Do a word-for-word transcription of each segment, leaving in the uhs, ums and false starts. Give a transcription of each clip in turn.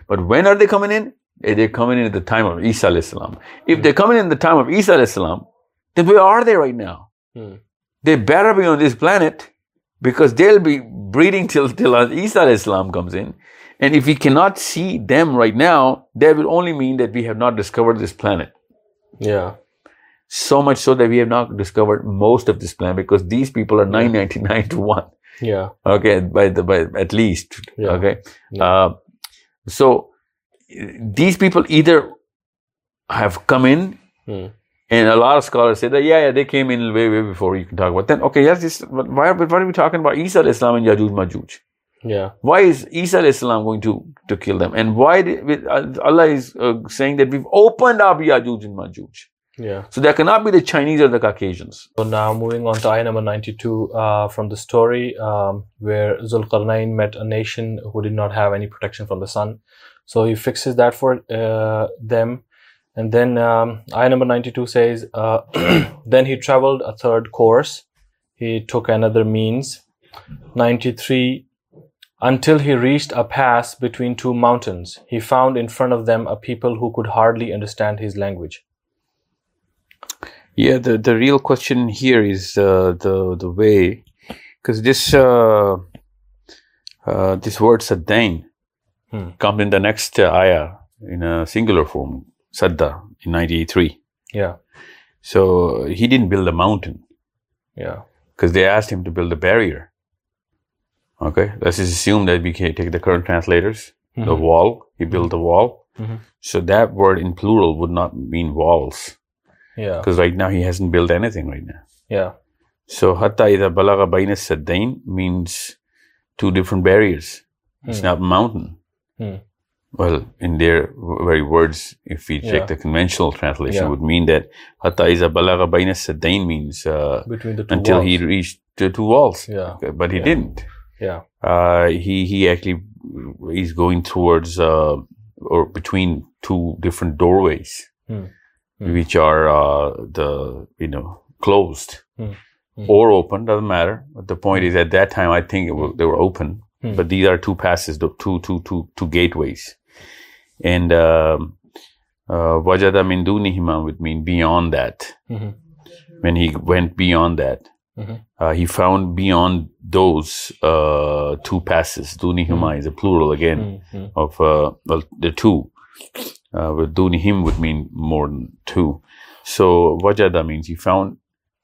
But when are they coming in? They're coming in at the time of Isa alayhi salam. If they're coming in at the time of Isa alayhi salam, then where are they right now? Hmm. They better be on this planet, because they'll be breeding till, till Isa alayhi salam comes in. And if we cannot see them right now, that will only mean that we have not discovered this planet. Yeah. So much so that we have not discovered most of this planet, because these people are nine ninety-nine to one. Yeah. Okay, by the by at least. Yeah. Okay. Yeah. Uh, so these people either have come in, hmm. and a lot of scholars say that yeah, yeah, they came in way, way before you can talk about. Then okay, yes, this, why, are, why are we talking about Isa alayhi salam and Yajuj Majuj? Yeah. Why is Isa alayhi salam going to, to kill them? And why did, Allah is uh, saying that we've opened up Yajuj and Majuj? Yeah. So that cannot be the Chinese or the Caucasians. So now moving on to ayah number ninety-two uh, from the story um, where Zulqarnain met a nation who did not have any protection from the sun. So he fixes that for uh, them. And then um, ayah number ninety-two says, uh, then he traveled a third course. He took another means. ninety-three, until he reached a pass between two mountains. He found in front of them a people who could hardly understand his language. Yeah, the, the real question here is uh, the the way, because this uh, uh, this word Saddain hmm. comes in the next uh, ayah in a singular form, Sadda, in ninety-three. Yeah. So he didn't build a mountain. Yeah. Because they asked him to build a barrier. Okay, let's just assume that we can take the current translators, mm-hmm. the wall, he built mm-hmm. a wall. Mm-hmm. So that word in plural would not mean walls. Yeah. Because right now he hasn't built anything right now. Yeah. So hatta idha balagha bayna saddain means two different barriers. It's mm. not a mountain. Mm. Well, in their very words, if we check yeah. the conventional translation, yeah. would mean that hatta idha balagha bayna saddain means uh, between the two until walls. he reached the two walls. Yeah. Okay, but he yeah. didn't. Yeah. Uh, he he actually is going towards uh, or between two different doorways. Mm. Which are uh, the you know closed mm. Mm. or open, doesn't matter. But the point mm. is, at that time, I think it was, they were open. Mm. But these are two passes, two two two two gateways, and wajada min dunihima would mean beyond that. Mm-hmm. When he went beyond that, mm-hmm. uh, he found beyond those uh, two passes. Dunihima mm. is a plural again mm-hmm. of uh, well, the two. Uh, with dunihim would mean more than two. So wajada means he found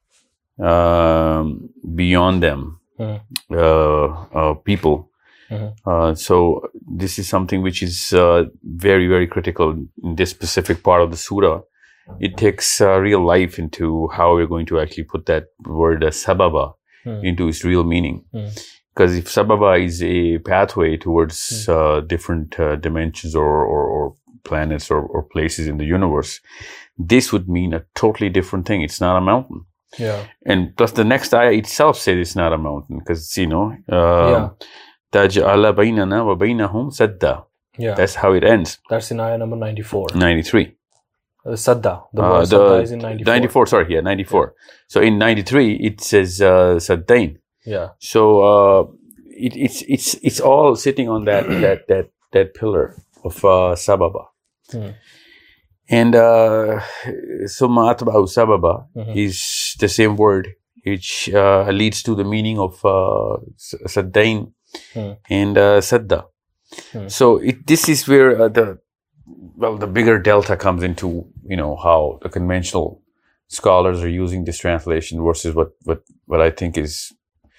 um, beyond them mm. uh, uh, people. Mm-hmm. Uh, so this is something which is uh, very, very critical in this specific part of the surah. It takes uh, real life into how we're going to actually put that word uh, sababa mm. into its real meaning. Mm. Because if sababa is a pathway towards mm. uh, different uh, dimensions or, or, or planets or, or places in the universe, this would mean a totally different thing. It's not a mountain. Yeah. And plus the next ayah itself says it's not a mountain, because, you know, uh, taj'ala baynana wa baynahum sadda. Yeah. That's how it ends. That's in ayah number ninety-four. ninety-three. Uh, sadda. The uh, word the, sadda is in ninety-four. ninety-four, sorry, yeah, ninety-four. Yeah. So in ninety-three, it says uh, saddain. Yeah. So uh, it, it's it's it's all sitting on that that that that pillar of uh, sababa. Hmm. And uh, summa atba'u sababa mm-hmm. is the same word which uh, leads to the meaning of uh, saddain hmm. and uh, sadda. Hmm. So it, this is where uh, the well the bigger delta comes into, you know, how the conventional scholars are using this translation versus what what what I think is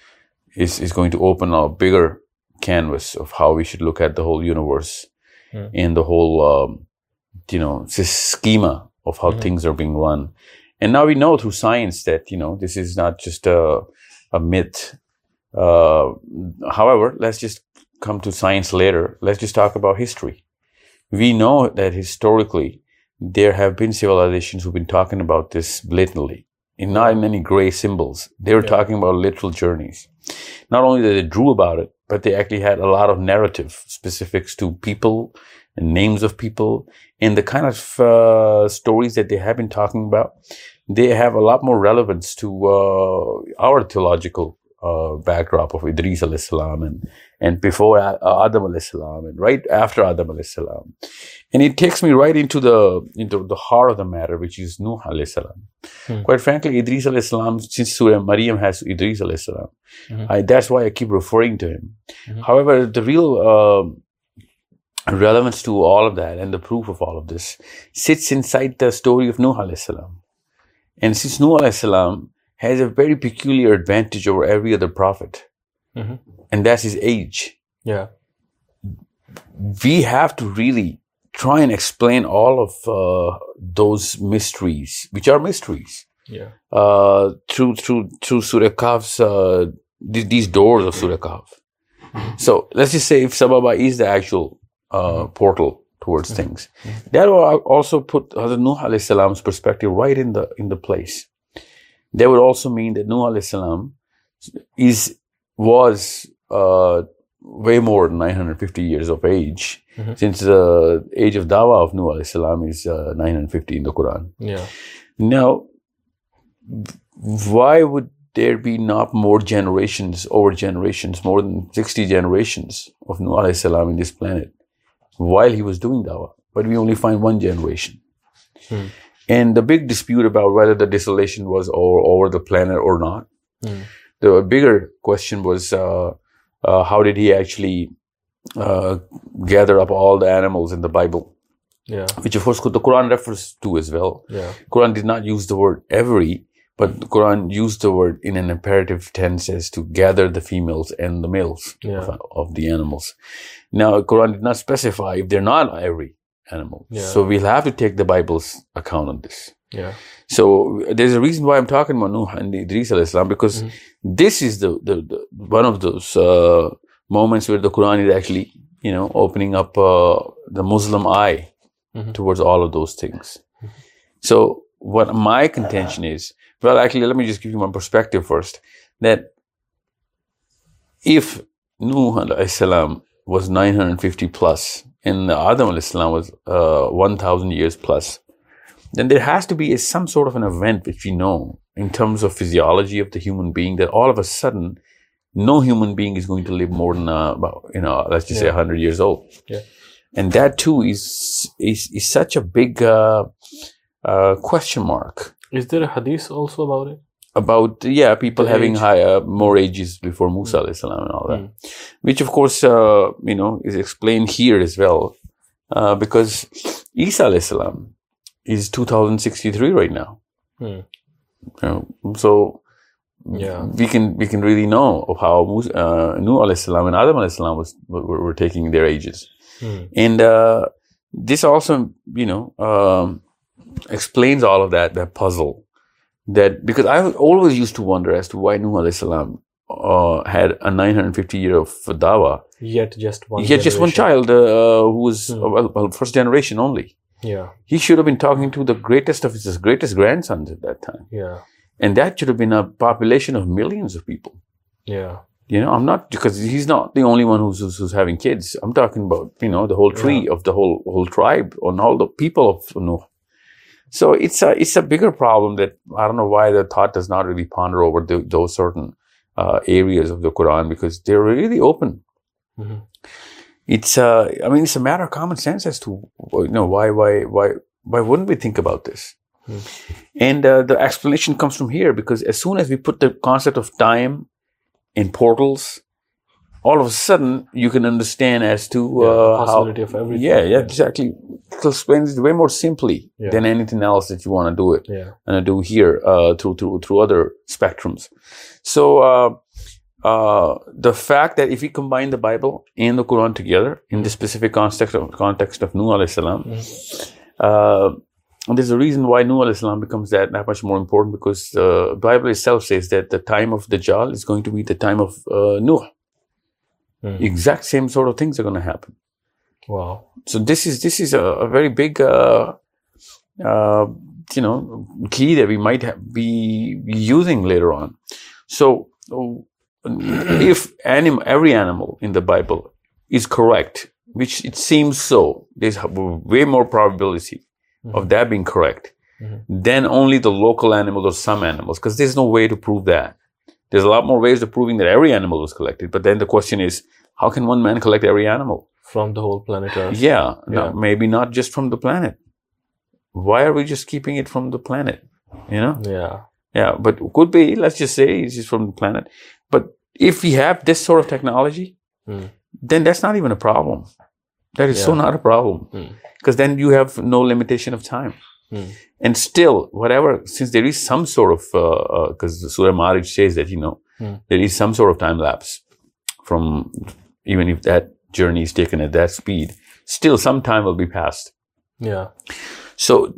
is is going to open a bigger canvas of how we should look at the whole universe hmm. and the whole um, you know, this schema of how mm-hmm. things are being run. And now we know through science that, you know, this is not just a, a myth. Uh, however, let's just come to science later. Let's just talk about history. We know that historically, there have been civilizations who've been talking about this blatantly, and not in any gray symbols. They were yeah. talking about literal journeys. Not only that they drew about it, but they actually had a lot of narrative specifics to people and names of people, and the kind of uh, stories that they have been talking about, they have a lot more relevance to uh, our theological uh, backdrop of Idris alayhi salam and, and before uh, Adam alayhi salam and right after Adam alayhi salam. And it takes me right into the into the heart of the matter, which is Nuh alayhi salam. Hmm. Quite frankly, Idris alayhi salam, since Surah Maryam has Idris alayhi salam, mm-hmm. I, that's why I keep referring to him. Mm-hmm. However, the real uh, relevance to all of that and the proof of all of this sits inside the story of Nuh alayhi salam. And since Nuh alayhi salam has a very peculiar advantage over every other prophet, mm-hmm. and that's his age. Yeah, we have to really try and explain all of uh, those mysteries, which are mysteries. Yeah, uh, through through through Surah Kahf's uh, th- these doors of Surah Kahf. Mm-hmm. So let's just say if Sababa is the actual uh, mm-hmm. portal towards mm-hmm. things, mm-hmm. that will also put Hazrat Nuh alayhi salam's perspective right in the in the place. That would also mean that Nuh alayhi salam is was uh, way more than nine hundred fifty years of age, mm-hmm. since the age of Dawah of Nuh alayhi salam is uh, nine hundred fifty in the Quran. Yeah. Now, why would there be not more generations over generations, more than sixty generations of Nuh alayhi salam in this planet while he was doing Dawah? But we only find one generation. Hmm. And the big dispute about whether the desolation was over, over the planet or not. Mm. The bigger question was, uh, uh, how did he actually uh, gather up all the animals in the Bible? Yeah. Which, of course, the Quran refers to as well. Yeah. Quran did not use the word every, but the Quran used the word in an imperative tense as to gather the females and the males yeah. of, of the animals. Now, Quran did not specify if they're not every animal. Yeah. So we'll have to take the Bible's account on this. Yeah. So there's a reason why I'm talking about Nuh and Idris alayhi salam, because mm-hmm. this is the, the, the one of those uh, moments where the Quran is actually, you know, opening up uh, the Muslim eye mm-hmm. towards all of those things. Mm-hmm. So what my contention is, well, actually, let me just give you my perspective first, that if Nuh alayhi salam was nine hundred fifty plus, and Adam alayhi salam was uh, one thousand years plus, then there has to be a, some sort of an event which we know in terms of physiology of the human being, that all of a sudden, no human being is going to live more than, uh, about, you know, let's just yeah. say one hundred years old. Yeah. And that too is is, is such a big uh, uh, question mark. Is there a hadith also about it? About, yeah, people the having higher, more ages before Musa mm. alayhi salam and all that. Mm. Which, of course, uh, you know, is explained here as well. Uh, because Isa alayhi salam is two thousand sixty-three right now. Mm. You know, so yeah. we can we can really know of how Musa, uh, Nuh alayhi salam and Adam alayhi salam was, were, were taking their ages. Mm. And uh, this also, you know, um, explains all of that, that puzzle. That because I always used to wonder as to why Nuh alayhi salam uh, had a nine hundred fifty year of dawah. Yet just one. Yet just one child uh, who was hmm. uh, well, well, first generation only. Yeah. He should have been talking to the greatest of his greatest grandsons at that time. Yeah. And that should have been a population of millions of people. Yeah. You know, I'm not, because he's not the only one who's, who's, who's having kids. I'm talking about, you know, the whole tree yeah. of the whole whole tribe and all the people of Nuh. So it's a it's a bigger problem that I don't know why the thought does not really ponder over the, those certain uh, areas of the Quran, because they're really open. Mm-hmm. It's uh, I mean, it's a matter of common sense as to, you know, why why why why wouldn't we think about this? Mm-hmm. And uh, the explanation comes from here, because as soon as we put the concept of time in portals, all of a sudden you can understand as to uh, yeah, the possibility how, of everything. Yeah, yeah, exactly. It explains it way more simply yeah. than anything else that you want to do it yeah. and do here uh, through through through other spectrums. So uh, uh, the fact that if we combine the Bible and the Quran together in the specific context of context of Nuh alayhi salam, mm-hmm. uh, and there's a reason why Nuh alayhi salam becomes that, that much more important, because the Bible itself says that the time of Dajjal is going to be the time of uh, Nuh. Mm. Exact same sort of things are going to happen. Wow! So this is this is a, a very big, uh, uh, you know, key that we might have, be using later on. So if anim- every animal in the Bible is correct, which it seems so, there's way more probability mm-hmm. of that being correct mm-hmm. than only the local animals or some animals, because there's no way to prove that. There's a lot more ways of proving that every animal was collected. But then the question is, how can one man collect every animal? From the whole planet Earth. Yeah, yeah. No, maybe not just from the planet. Why are we just keeping it from the planet? You know? Yeah. Yeah, but could be, let's just say it's just from the planet. But if we have this sort of technology, mm. then that's not even a problem. That is yeah. so not a problem. Because mm. then you have no limitation of time. Mm. And still, whatever, since there is some sort of, because uh, uh, Surah Ma'arij says that, you know, mm. there is some sort of time lapse from, even if that journey is taken at that speed, still some time will be passed. Yeah. So,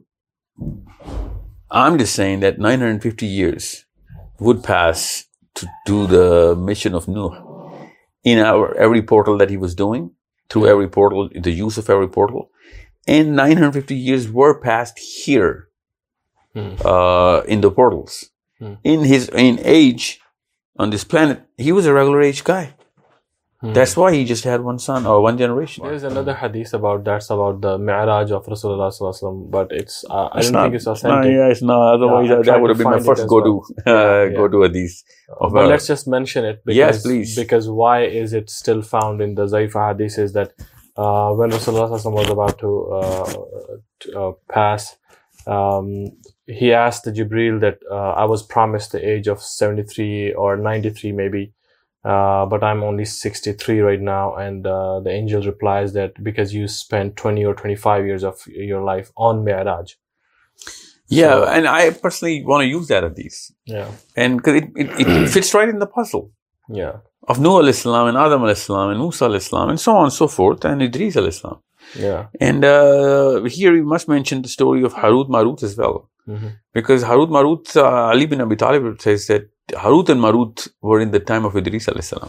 I'm just saying that nine hundred fifty years would pass to do the mission of Nuh in our every portal that he was doing, through every portal, the use of every portal. And nine hundred fifty years were passed here hmm. uh, in the portals. Hmm. In his in age on this planet, he was a regular age guy. Hmm. That's why he just had one son or one generation. There's another hadith about that's about the Mi'raj of Rasulullah sallallahu alaihi wasallam, but it's uh, I it's don't not, think it's authentic. No, yeah, it's not. Otherwise, yeah, that would have been my first go to uh, go to hadith. Of, but uh, let's just mention it. Because, yes, please. Because why is it still found in the Zaifa hadith? Is that uh, when Rasulullah sallallahu alaihi wasallam was about to, uh, to uh, pass, um, he asked the Jibreel that uh, I was promised the age of seventy-three or ninety-three, maybe. Uh, but I'm only sixty-three right now. And uh, the angel replies that because you spent twenty or twenty-five years of your life on Mi'raj. Yeah, so, and I personally want to use that hadith. Yeah. And because it, it, it fits right in the puzzle. Yeah. Of Nuh alayhi salam and Adam alayhi salam and Musa alayhi salam and so on and so forth and Idris alayhi salam. Yeah. And uh, here we must mention the story of Harut Marut as well. Mm-hmm. Because Harut Marut, uh, Ali bin Abi Talib says that Harut and Marut were in the time of Idris alayhi salam.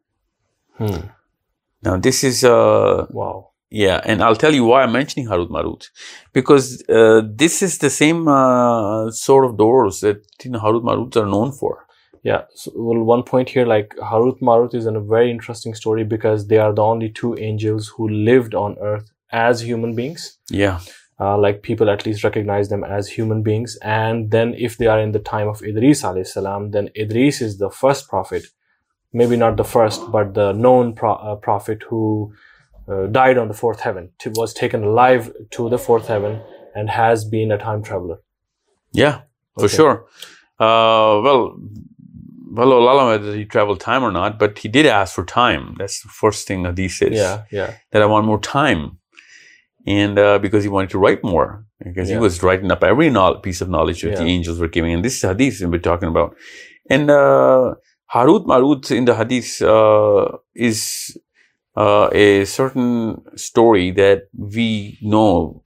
Hmm. Now this is... Uh, wow. Yeah, and I'll tell you why I'm mentioning Harut Marut. Because uh, this is the same uh, sort of doors that you know, Harut Marut are known for. Yeah, so well, one point here, like Harut Marut is a very interesting story because they are the only two angels who lived on earth as human beings. Yeah. Uh, like people at least recognize them as human beings. And then if they are in the time of Idris alayhi salam, then Idris is the first prophet. Maybe not the first, but the known pro uh, prophet who uh, died on the fourth heaven, to, was taken alive to the fourth heaven and has been a time traveler. Yeah, for okay. sure. Uh, well, well, Allah, whether he traveled time or not, but he did ask for time. That's the first thing Hadith says. Yeah, yeah. That I want more time. And uh, because he wanted to write more. Because yeah. he was writing up every piece of knowledge that yeah. the angels were giving. And this is Hadith we're talking about. And uh, Harut Marut in the Hadith uh, is uh, a certain story that we know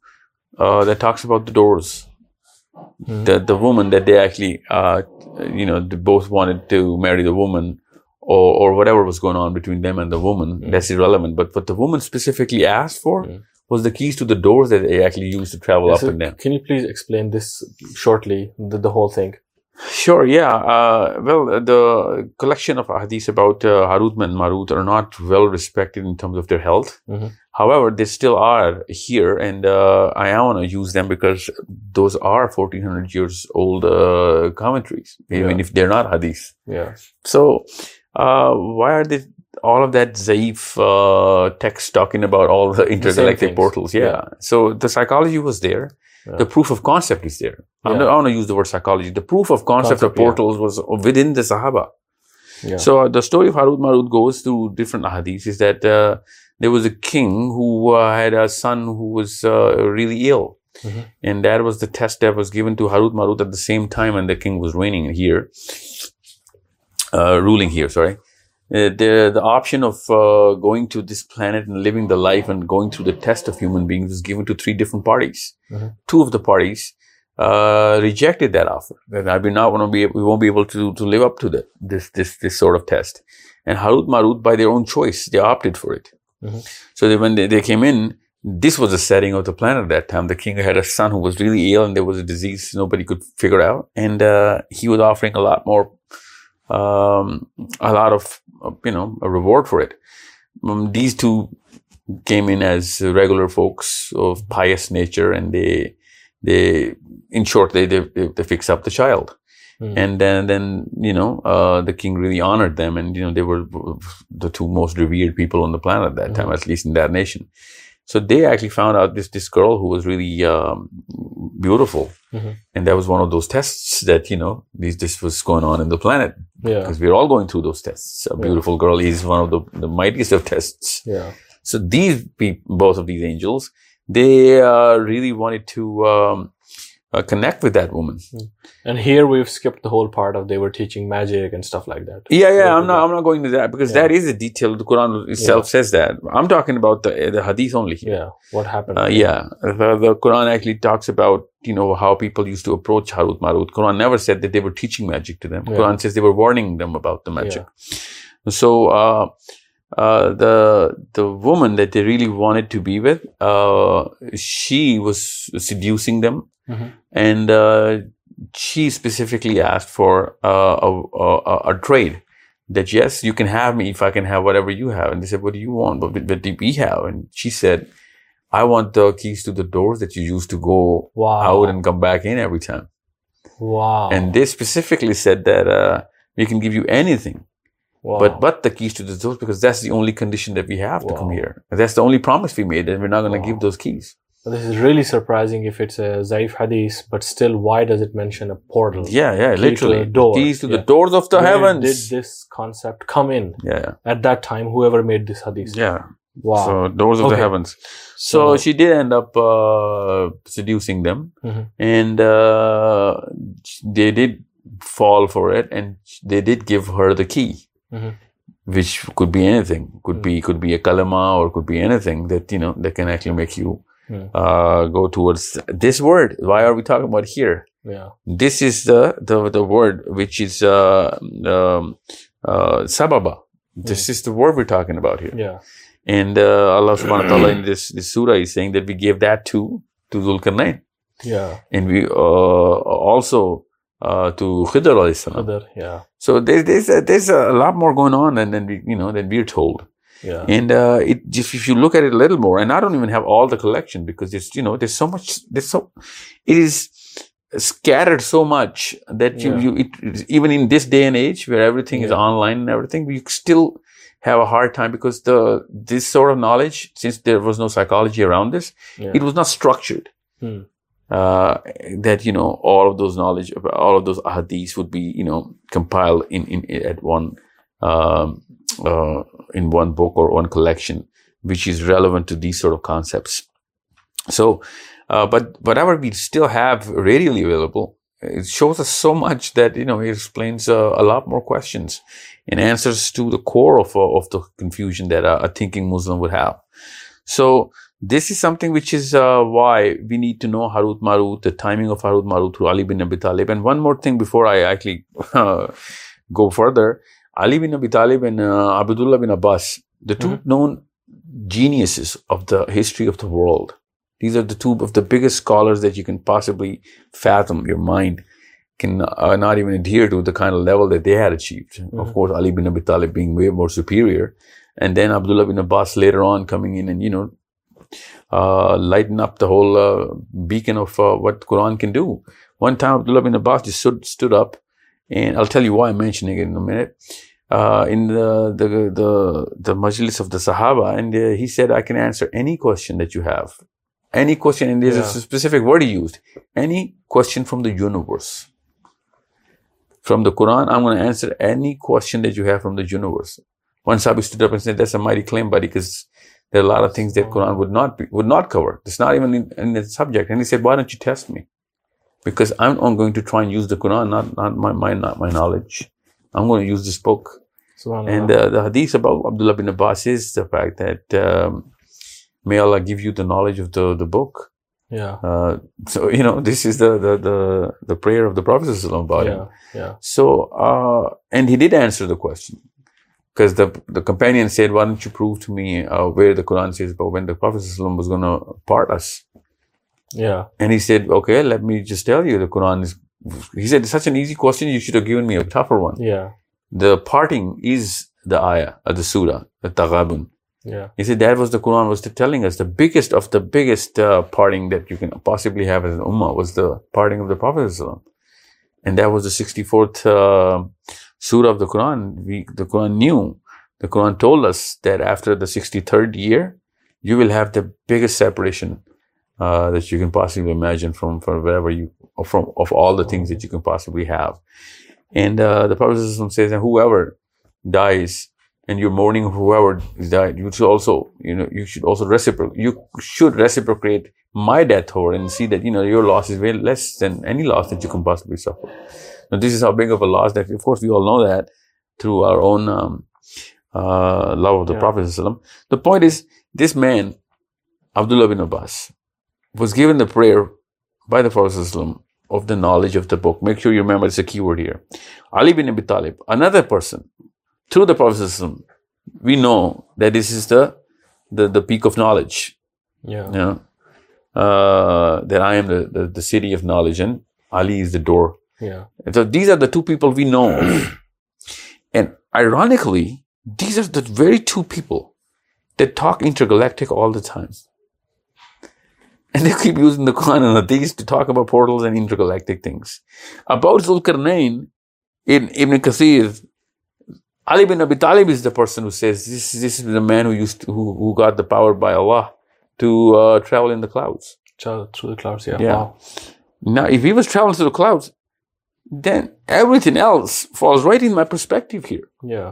uh, that talks about the doors. Mm-hmm. The the woman that they actually, uh, you know, they both wanted to marry the woman, or or whatever was going on between them and the woman. Mm-hmm. That's irrelevant. But what the woman specifically asked for mm-hmm. was the keys to the doors that they actually used to travel yes, up and down. Can you please explain this shortly, the, the whole thing? Sure, yeah. Uh, well, the collection of hadiths about uh, Harut and Marut are not well respected in terms of their health. Mm-hmm. However, they still are here, and uh, I want to use them because those are fourteen hundred years old uh, commentaries, even yeah. if they're not hadiths. Yeah. So, uh, why are they all of that Zaif uh, text talking about all the intergalactic portals? Yeah. yeah. So the psychology was there. Yeah. The proof of concept is there. Yeah. I'm not, I want to use the word psychology. The proof of concept, concept of portals yeah. was within the Sahaba. Yeah. So uh, the story of Harut Marut goes through different hadiths. Is that uh, there was a king who uh, had a son who was uh, really ill. Mm-hmm. And that was the test that was given to Harut Marut at the same time when the king was reigning here. Uh, ruling here, sorry. Uh, the the option of uh, going to this planet and living the life and going through the test of human beings was given to three different parties. Mm-hmm. Two of the parties uh, rejected that offer. That I mean, not want to be, we won't be able to to live up to the, this this this sort of test. And Harut Marut, by their own choice, they opted for it. Mm-hmm. So that when they, they came in, this was the setting of the planet at that time. The king had a son who was really ill, and there was a disease nobody could figure out, and uh, he was offering a lot more. Um, a lot of, you know, a reward for it. Um, these two came in as regular folks of pious nature, and they, they, in short, they, they, they fix up the child. Mm. And then, then you know, uh, the king really honored them, and you know, they were the two most revered people on the planet at that Mm-hmm. time, at least in that nation. So they actually found out this this girl who was really um, beautiful, Mm-hmm. and that was one of those tests that you know this this was going on in the planet, Yeah. because we're all going through those tests. A beautiful girl is one of the the mightiest of tests. Yeah. So these people, both of these angels, they uh, really wanted to um, uh, connect with that woman. And here we've skipped the whole part of they were teaching magic and stuff like that. Yeah, yeah. I'm not. I'm not going to that because Yeah. that is a detail. The Quran itself Yeah. says that. I'm talking about the the Hadith only here. Yeah. What happened? Uh, yeah, the, the Quran actually talks about you know how people used to approach Harut Marut. Quran never said that they were teaching magic to them. Yeah. Quran says they were warning them about the magic. So uh, uh, the the woman that they really wanted to be with, uh, she was seducing them, Mhm. and uh, she specifically asked for uh, a, a, a trade. That yes, you can have me if I can have whatever you have. And they said, what do you want? What, what do we have? And she said, I want the keys to the doors that you use to go Wow. out and come back in every time. Wow. And they specifically said that uh, we can give you anything, wow. but but the keys to the doors, because that's the only condition that we have to come Wow. here. And that's the only promise we made, that we're not going to Wow. give those keys. This is really surprising if it's a Zaif hadith, but still, why does it mention a portal? Yeah, yeah, Key literally. to the door. Keys to Yeah. the doors of the Where heavens. did this concept come in yeah, yeah. at that time? Whoever made this hadith. Yeah. Wow. So doors of the Okay. heavens. So, So- she did end up uh, seducing them, Mhm. and uh, they did fall for it, and they did give her the key, Mhm. which could be anything. Could be could be a kalama, or could be anything that you know that can actually make you Mm. uh, go towards this word. Why are we talking about here? Yeah. This is the the the word which is uh, um, uh, sababa. This is the word we're talking about here. Yeah. And uh, Allah subhanahu wa ta'ala in this, this surah is saying that we gave that to, to Dhul-Qarnayn. Yeah. And we uh, also uh, to Khidr alayhi salam. Other. Yeah. So there's, there's, a, there's a lot more going on than, than we, you know, than we're told. Yeah. And uh, it just, if you look at it a little more, and I don't even have all the collection because there's, you know, there's so much, there's so, it is scattered so much that you, Yeah. you it, even in this day and age where everything is Yeah. online and everything, we still have a hard time because the this sort of knowledge, since there was no psychology around this, Yeah. it was not structured. Hmm. Uh, that you know all of those knowledge, all of those ahadiths would be you know compiled in in at one um, uh, in one book or one collection, which is relevant to these sort of concepts. So, uh, but whatever we still have readily available, it shows us so much that you know it explains uh, a lot more questions and answers to the core of uh, of the confusion that a, a thinking Muslim would have. So this is something which is uh, why we need to know Harut Marut, the timing of Harut Marut through Ali bin Abi Talib. And one more thing before I actually uh, go further, Ali bin Abi Talib and uh, Abdullah bin Abbas, the two Mm-hmm. known geniuses of the history of the world. These are the two of the biggest scholars that you can possibly fathom. Your mind can uh, not even adhere to the kind of level that they had achieved. Mm-hmm. Of course, Ali bin Abi Talib being way more superior. And then Abdullah bin Abbas later on coming in and, you know, uh, lighten up the whole uh, beacon of uh, what Quran can do. One time Abdullah bin Abbas just stood, stood up, and I'll tell you why I'm mentioning it in a minute, uh, in the, the, the, the majlis of the Sahaba, and uh, he said, I can answer any question that you have. Any question, and there's Yeah. a specific word he used. Any question from the universe. From the Quran, I'm going to answer any question that you have from the universe. One Sahabi stood up and said, that's a mighty claim, buddy, because there are a lot of things that Quran would not be, would not cover. It's not even in, in the subject. And he said, why don't you test me? Because I'm, I'm going to try and use the Quran, not, not my, my, not my knowledge. I'm going to use this book. Subhanallah. And uh, the hadith about Abdullah bin Abbas is the fact that, um, may Allah give you the knowledge of the, the book. yeah. Uh, so, you know, this is the, the, the, the prayer of the Prophet ﷺ about him. Yeah. Yeah. So, uh, and he did answer the question. Because the the companion said, why don't you prove to me uh, where the Quran says about when the Prophet ﷺ was going to part us? Yeah. And he said, okay, let me just tell you, the Quran is, he said, it's such an easy question, you should have given me a tougher one. Yeah. The parting is the ayah, uh, the surah, the Taghabun. Yeah. He said that was the Quran was telling us the biggest of the biggest uh, parting that you can possibly have as an ummah was the parting of the Prophet ﷺ. And that was the sixty-fourth uh, surah of the Quran. We, the Quran knew, the Quran told us that after the sixty-third year, you will have the biggest separation uh, that you can possibly imagine from, from wherever you, from of all the things that you can possibly have. And uh, the Prophet says that whoever dies and you're mourning whoever died, you should also, you know, you should also reciprocate, you should reciprocate my death over and see that, you know, your loss is way less than any loss that you can possibly suffer. Now, this is how big of a loss that, of course, we all know that through our own um, uh, love of the yeah. Prophet. The point is, this man, Abdullah bin Abbas, was given the prayer by the Prophet of the knowledge of the book. Make sure you remember it's a keyword here. Ali bin Abi Talib, another person, through the Prophet, we know that this is the the, the peak of knowledge. Yeah. You know, uh, that I am the, the, the city of knowledge and Ali is the door. Yeah. And so these are the two people we know. And ironically, these are the very two people that talk intergalactic all the time. And they keep using the Quran and Hadith to talk about portals and intergalactic things. About Zulqarnain, in Ibn Kathir, Ali bin Abi Talib is the person who says, this, this is the man who used to, who, who got the power by Allah to uh, travel in the clouds. Travel through the clouds, yeah. yeah. Wow. Now, if he was traveling through the clouds, then everything else falls right in my perspective here. Yeah.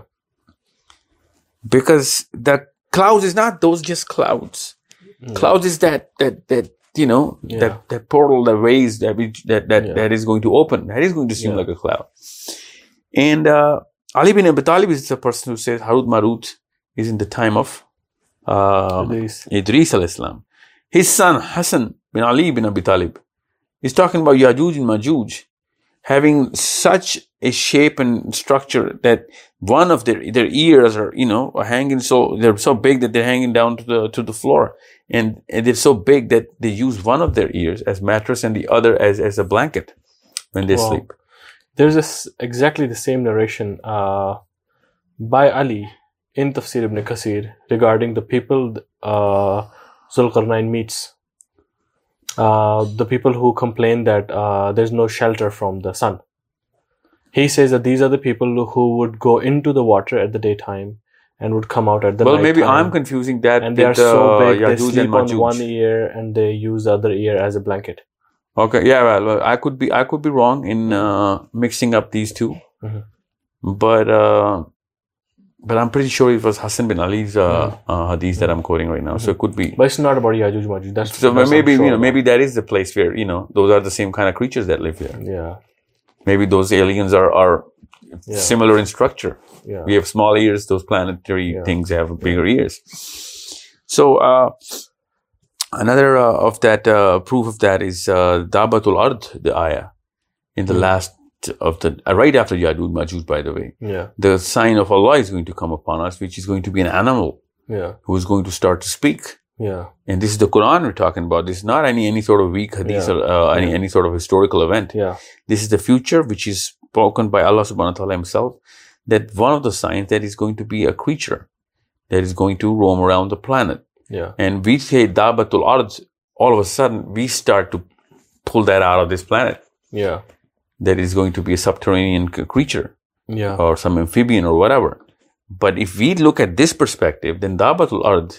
Because the clouds is not those just clouds. Mm. Clouds is that, that, that, you know, yeah. that, that portal, that rays that, we, that, that, yeah. that is going to open. That is going to seem yeah. like a cloud. And, uh, Ali bin Abi Talib is the person who says Harut Marut is in the time of uh, Idris, Idris al-Islam. His son Hassan bin Ali bin Abi Talib is talking about Yajuj and Majuj having such a shape and structure that one of their their ears are, you know, are hanging so they're so big that they're hanging down to the to the floor, and, and they're so big that they use one of their ears as mattress and the other as as a blanket when they wow. sleep. There's this exactly the same narration uh, by Ali in Tafsir ibn Kathir regarding the people uh, Zulqarnain meets. Uh, the people who complain that uh, there's no shelter from the sun. He says that these are the people who would go into the water at the daytime and would come out at the night. Well, maybe time. I'm confusing that. And they are so big, uh, they sleep on one ear and they use the other ear as a blanket. Okay, yeah, well, I could be, I could be wrong in uh, mixing up these two, mm-hmm. but uh, but I'm pretty sure it was Hassan bin Ali's uh, mm-hmm. uh, hadith that I'm quoting right now. Mm-hmm. So it could be. But it's not about Yajuj Majuj. That's so that's maybe sure you know about. maybe that is the place where you know those are the same kind of creatures that live there. Yeah. Maybe those aliens are are yeah. similar in structure. Yeah. We have small ears; those planetary yeah. things have bigger ears. So. Uh, Another uh, of that uh, proof of that is uh, Dabatul Ard, the ayah, in the mm. last of the uh, right after Yajuj Majuj, by the way. Yeah. The sign of Allah is going to come upon us, which is going to be an animal. Yeah. Who is going to start to speak. Yeah. And this is the Quran we're talking about. This is not any any sort of weak hadith yeah. or uh, any yeah. any sort of historical event. Yeah. This is the future, which is spoken by Allah Subhanahu wa Taala Himself. That one of the signs that is going to be a creature that is going to roam around the planet. Yeah. And we say Dabatul Ard, all of a sudden we start to pull that out of this planet. Yeah. That is going to be a subterranean c- creature. Yeah. Or some amphibian or whatever. But if we look at this perspective, then Dabatul Ard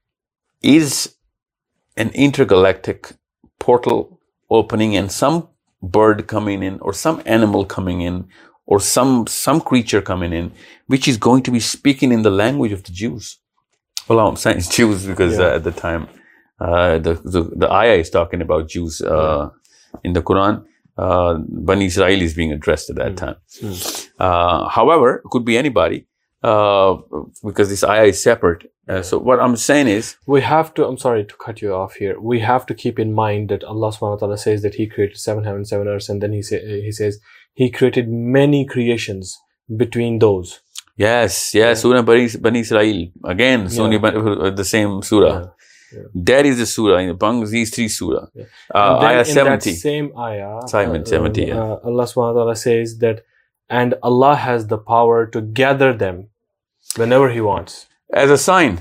is an intergalactic portal opening and some bird coming in or some animal coming in or some some creature coming in, which is going to be speaking in the language of the Jews. Well, I'm saying Jews because yeah. uh, at the time, uh, the, the the ayah is talking about Jews uh, yeah. in the Quran. Uh, Bani Israel is being addressed at that mm. time. Mm. Uh, however, it could be anybody uh, because this ayah is separate. Uh, so what I'm saying is, we have to. I'm sorry to cut you off here. We have to keep in mind that Allah Subhanahu wa Taala says that He created seven heavens, seven earths, and then He say, He says He created many creations between those. Yes, yes, yeah. Surah Bani, Bani Israel. Again, yeah. Bani, the same surah. Yeah. Yeah. That is the surah, among these three surah. Yeah. Uh, ayah seventy. In that same ayah, Simon, uh, seventy, yeah. uh, Allah subhanahu wa ta'ala says that, and Allah has the power to gather them whenever He wants. As a sign.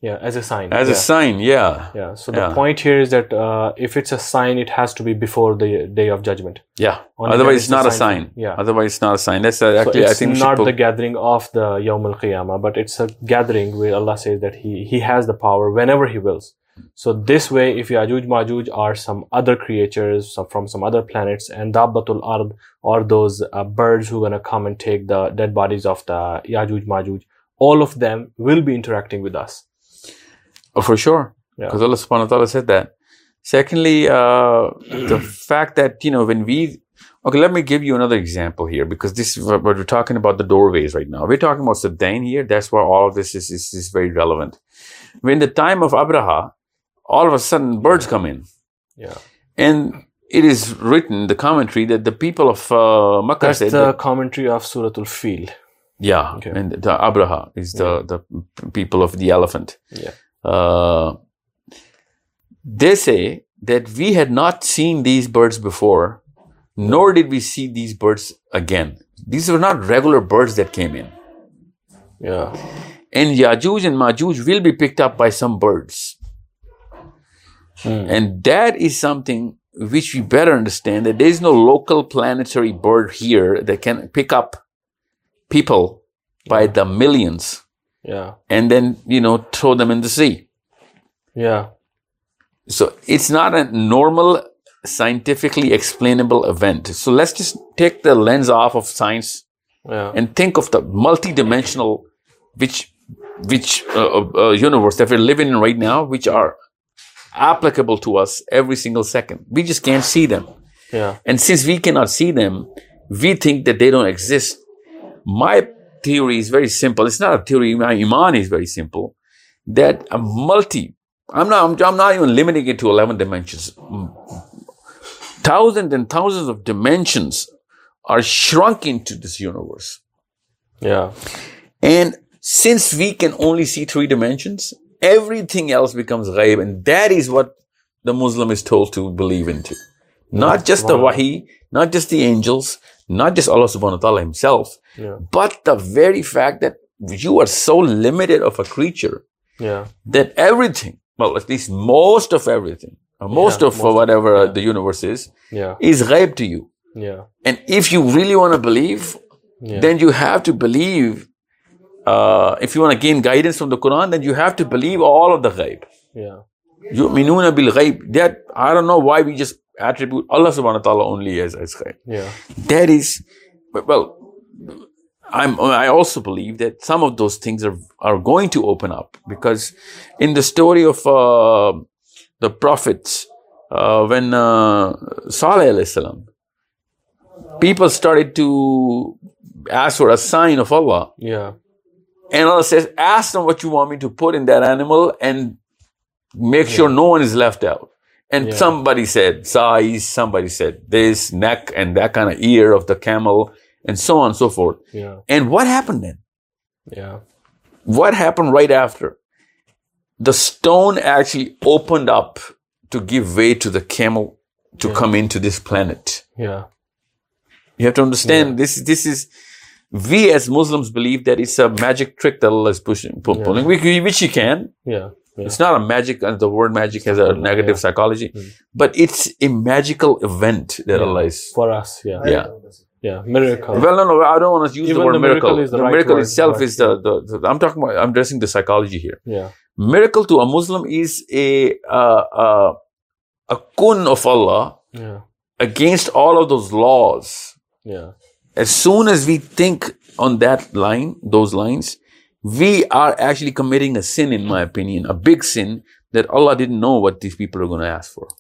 Yeah, as a sign. As yeah. a sign, yeah. Yeah. So the Yeah. point here is that uh, if it's a sign, it has to be before the day of judgment. Yeah. Only Otherwise, then it's not a sign. sign. Yeah. Otherwise, it's not a sign. That's uh, So actually, it's I think we should not put- the gathering of the Yawm al-Qiyamah, but it's a gathering where Allah says that He He has the power whenever He wills. So this way, if Yajuj Majuj are some other creatures some, from some other planets, and Dabbatul Ard or those uh, birds who are gonna come and take the dead bodies of the Yajuj Majuj, all of them will be interacting with us. Oh, for sure. Yeah. Because Allah subhanahu wa ta'ala said that. Secondly, uh, the fact that, you know, when we, okay, let me give you another example here, because this is what what we're talking about, the doorways right now. We're talking about Sabdain here. That's why all of this is, is, is very relevant. When the time of Abraha, all of a sudden birds come in. Yeah. And it is written, the commentary, that the people of uh, Makkah That's said the that, commentary of Suratul Fil. yeah, Okay. and the Abraha is the, the people of the elephant. Yeah. Uh, they say that we had not seen these birds before, nor did we see these birds again. These were not regular birds that came in. Yeah. And Yajuj and Majuj will be picked up by some birds. Hmm. And that is something which we better understand, that there is no local planetary bird here that can pick up people by the millions Yeah. and then, you know, throw them in the sea. Yeah. So it's not a normal, scientifically explainable event. So let's just take the lens off of science Yeah. and think of the multidimensional, which, which uh, uh, universe that we're living in right now, which are applicable to us every single second. We just can't see them. Yeah. And since we cannot see them, we think that they don't exist. My theory is very simple. It's not a theory. My iman is very simple. That a multi, I'm not, I'm, I'm not even limiting it to eleven dimensions. Thousands and thousands of dimensions are shrunk into this universe. Yeah. And since we can only see three dimensions, everything else becomes ghaib. And that is what the Muslim is told to believe into. Not just the wahi, not just the angels, not just Allah subhanahu wa ta'ala himself, Yeah. but the very fact that you are so limited of a creature Yeah. that everything, well, at least most of everything, or most Yeah, of most of- whatever yeah. the universe is, Yeah. is ghaib to you. Yeah. And if you really want to believe, Yeah. then you have to believe, uh, if you want to gain guidance from the Quran, then you have to believe all of the ghaib. Yeah. Yu'minuna bil ghaib. That, I don't know why we just attribute Allah subhanahu wa ta'ala only as, as ghaib. Yeah. That is, well, I'm, I also believe that some of those things are, are going to open up, because in the story of uh, the prophets, uh, when uh, Saleh alayhi salam, people started to ask for a sign of Allah. Yeah. And Allah says, ask them what you want me to put in that animal and make sure no one is left out. And Yeah. somebody said size, somebody said this, neck, and that kind of ear of the camel, and so on and so forth. Yeah. And what happened then? Yeah. What happened right after? The stone actually opened up to give way to the camel to Yeah. come into this planet. Yeah. You have to understand, this, this is, we as Muslims believe that it's a magic trick that Allah is pushing, pu- Yeah. pulling, which, which He can. Yeah. Yeah. It's not a magic, uh, the word magic has a negative Yeah. psychology, Mm. but it's a magical event that Yeah. Allah is. For us. Yeah. Yeah. Yeah. Miracle. Well, no, no, I don't want to use Even the word the miracle miracle. is the the right miracle word, itself but- is the, the, the, I'm talking about, I'm addressing the psychology here. Yeah. Miracle to a Muslim is a, uh, uh, a kun of Allah Yeah. against all of those laws. Yeah. As soon as we think on that line, those lines, we are actually committing a sin, in my opinion, a big sin that Allah didn't know what these people are going to ask for.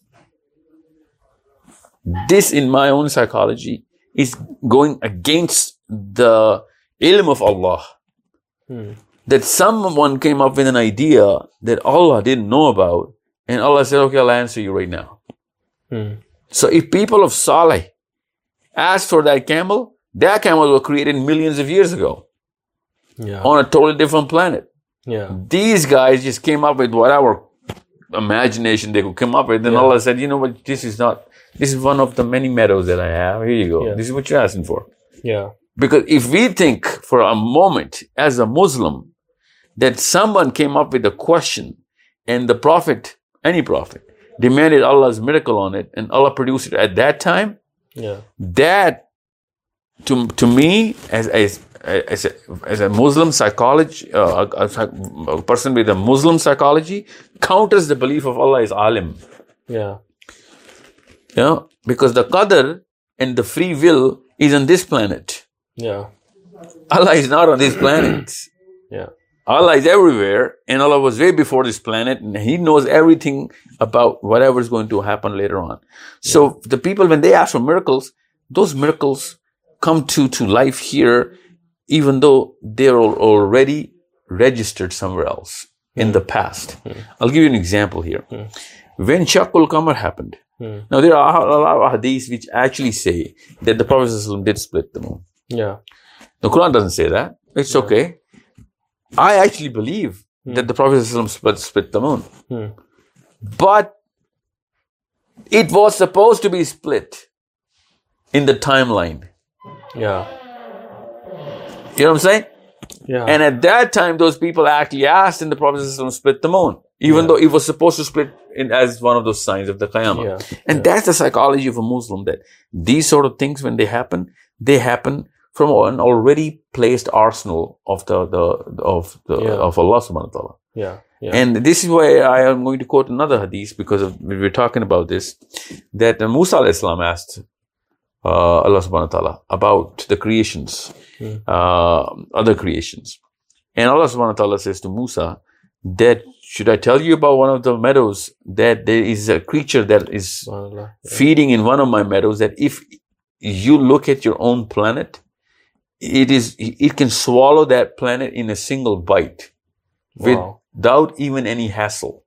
This, in my own psychology, is going against the ilm of Allah. Hmm. That someone came up with an idea that Allah didn't know about, and Allah said, okay, I'll answer you right now. Hmm. So if people of Saleh asked for that camel, that camel was created millions of years ago Yeah. on a totally different planet. Yeah. These guys just came up with whatever imagination they could come up with. Then Yeah. Allah said, you know what, this is not, this is one of the many meadows that I have. Here you go. Yeah. This is what you're asking for. Yeah. Because if we think for a moment as a Muslim that someone came up with a question and the prophet, any prophet, demanded Allah's miracle on it and Allah produced it at that time, yeah. that to to me as as as a, as a Muslim psychology, uh, a, a person with a Muslim psychology, counters the belief of Allah is alim. Yeah. You know, because the qadr and the free will is on this planet. Yeah. Allah is not on this planet. Yeah. Allah is everywhere, and Allah was way before this planet, and He knows everything about whatever is going to happen later on. So yeah. the people, when they ask for miracles, those miracles come to, to life here, even though they're already registered somewhere else mm. in the past. Mm. I'll give you an example here. Mm. When Shaqul Qamar happened, mm. now there are a lot of hadiths which actually say that the Prophet ﷺ did split the moon. Yeah. The Quran doesn't say that. It's yeah. okay. I actually believe mm. that the Prophet ﷺ split, split the moon. Mm. But it was supposed to be split in the timeline. Yeah. You know what I'm saying? Yeah. And at that time, those people actually asked and the Prophet ﷺ split the moon, even yeah. though it was supposed to split in, as one of those signs of the Qiyamah. Yeah. And yeah. that's the psychology of a Muslim, that these sort of things, when they happen, they happen from an already placed arsenal of the, the of the yeah. of Allah subhanahu wa ta'ala. Yeah. yeah. And this is why I am going to quote another hadith, because of, we were talking about this, that Musa alayhi salam asked uh, Allah subhanahu wa ta'ala about the creations, mm. uh, other creations. And Allah subhanahu wa ta'ala says to Musa that, should I tell you about one of the meadows, that there is a creature that is yeah. feeding in one of my meadows, that if you look at your own planet, it is, it can swallow that planet in a single bite wow. without even any hassle.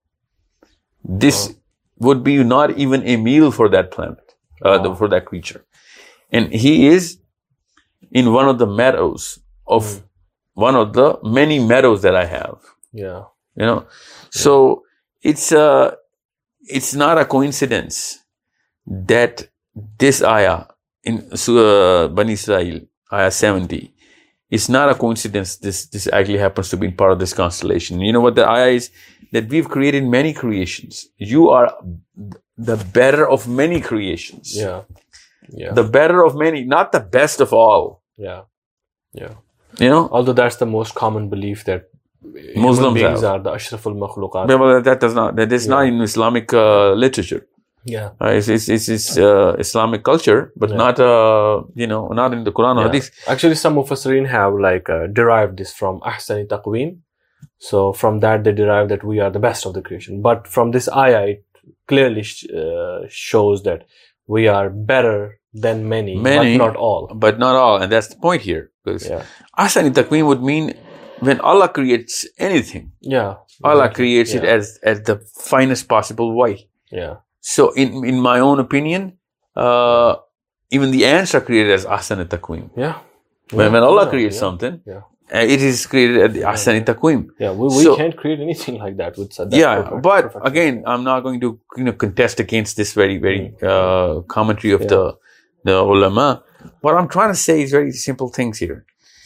This wow. would be not even a meal for that planet, uh, wow. the, for that creature. And he is in one of the meadows of mm. one of the many meadows that I have. Yeah. You know, yeah. so it's uh it's not a coincidence that this ayah in uh, Bani Israel, ayah seventy, it's not a coincidence this this actually happens to be part of this constellation. You know what the ayah is? That we've created many creations. You are the better of many creations. Yeah. Yeah. The better of many, not the best of all. Yeah. Yeah. You know? Although that's the most common belief, that Muslims beings have. are the ashraful makhluqat. Yeah, but that does not, that is yeah. not in Islamic uh, literature. Yeah. Uh, it's it's, it's, it's uh, Islamic culture, but yeah. not, uh, you know, not in the Quran or yeah. Hadith. Actually, some Mufassirin have like uh, derived this from Ahsani Taqween. So from that, they derive that we are the best of the creation. But from this ayah, it clearly sh- uh, shows that we are better than many, many, but not all. But not all. And that's the point here. Because yeah. Ahsani Taqween would mean when Allah creates anything, yeah, Allah exactly. creates yeah. it as, as the finest possible way. Yeah. So in, in my own opinion, uh, even the ants are created as Ahsani Taqween. Yeah. When, when Allah yeah. creates yeah. something, yeah. Uh, it is created at the Ahsani Taqween. Yeah, we, we so, can't create anything like that with that. Yeah, perfect, but perfect again, I'm not going to you know contest against this very very uh, commentary of yeah. the the ulama. What I'm trying to say is very simple things here.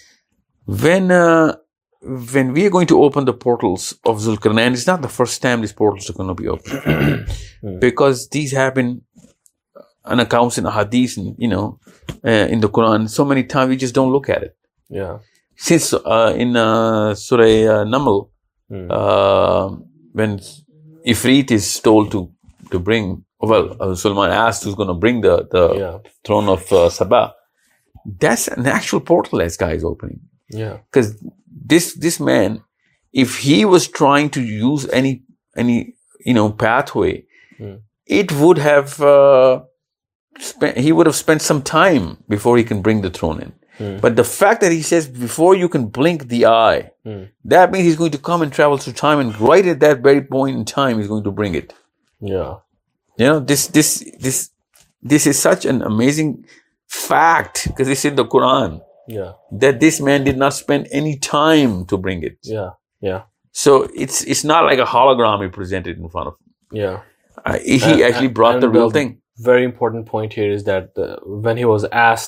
When uh, when we are going to open the portals of Zulkarnain, it's not the first time these portals are going to be opened, because these have been on accounts in hadith and you know uh, in the Quran so many times we just don't look at it. Yeah. Since uh, in uh, Surah uh, Naml, mm. uh, when Ifrit is told to to bring, well, uh, Sulaiman asked who's going to bring the, the yeah. throne of uh, Sabah, that's an actual portal that guy is opening. Yeah. Because this this man, if he was trying to use any any you know pathway, mm. it would have uh, spent. He would have spent some time before he can bring the throne in. Mm. But the fact that he says before you can blink the eye, mm. that means he's going to come and travel through time, and right at that very point in time, he's going to bring it. Yeah, you know this this this this is such an amazing fact, because it's in the Quran. Yeah, that this man did not spend any time to bring it. Yeah, yeah. So it's it's not like a hologram he presented in front of him. Yeah, uh, he and, actually brought and the real the thing. Very important point here is that the, when he was asked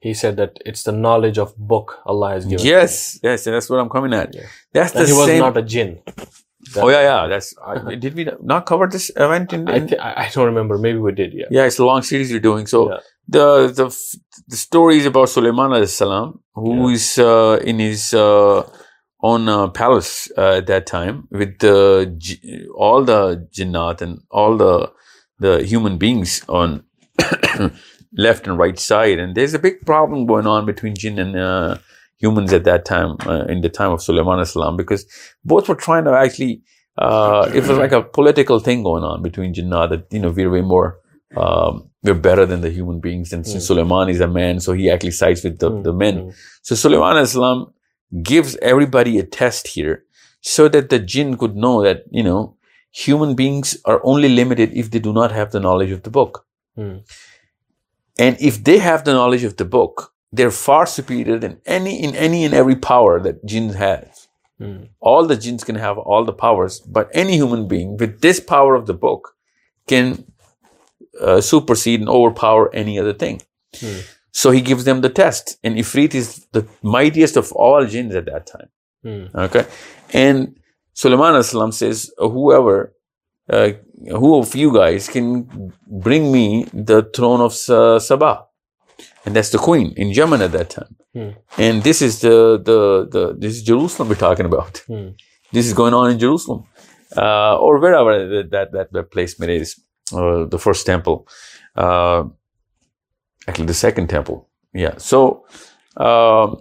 he said that it's the knowledge of book Allah has given. Yes, yes, that's what I'm coming at. Yeah. That's And the he was same. not a jinn. That- oh yeah, yeah. That's. I, did we not cover this event in? I, in th- I I don't remember. Maybe we did. Yeah. yeah, it's a long series you're doing. So Yeah. the the f- the story is about Sulaiman alayhi salam, who Yeah. is uh, in his uh, own uh, palace uh, at that time with the j- all the jinnat and all the the human beings on left and right side, and there's a big problem going on between jinn and uh, humans at that time, uh, in the time of Sulaiman alayhi salam, because both were trying to actually. Uh, it was like a political thing going on between jinnat that you know we're way more. Um, we're better than the human beings, and since Mm. Sulaiman is a man, so he actually sides with the, Mm, the men. mm. So Sulaiman alayhi salam gives everybody a test here so that the jinn could know that, you know, human beings are only limited if they do not have the knowledge of the book. Mm. And if they have the knowledge of the book, they're far superior than any, in any and every power that jinn has. Mm. All the jinns can have all the powers, but any human being with this power of the book can uh, supersede and overpower any other thing. Mm. So he gives them the test, and Ifrit is the mightiest of all jinns at that time. Mm. Okay, and Sulaiman alayhi salam says, whoever, uh, who of you guys can bring me the throne of Sa- Sabah, and that's the queen in Yemen at that time. Mm. And this is the the the this is Jerusalem we're talking about. Mm. This is going on in Jerusalem, uh, or wherever that that that placement is. Uh, the first temple, uh, actually the second temple. Yeah. So, um,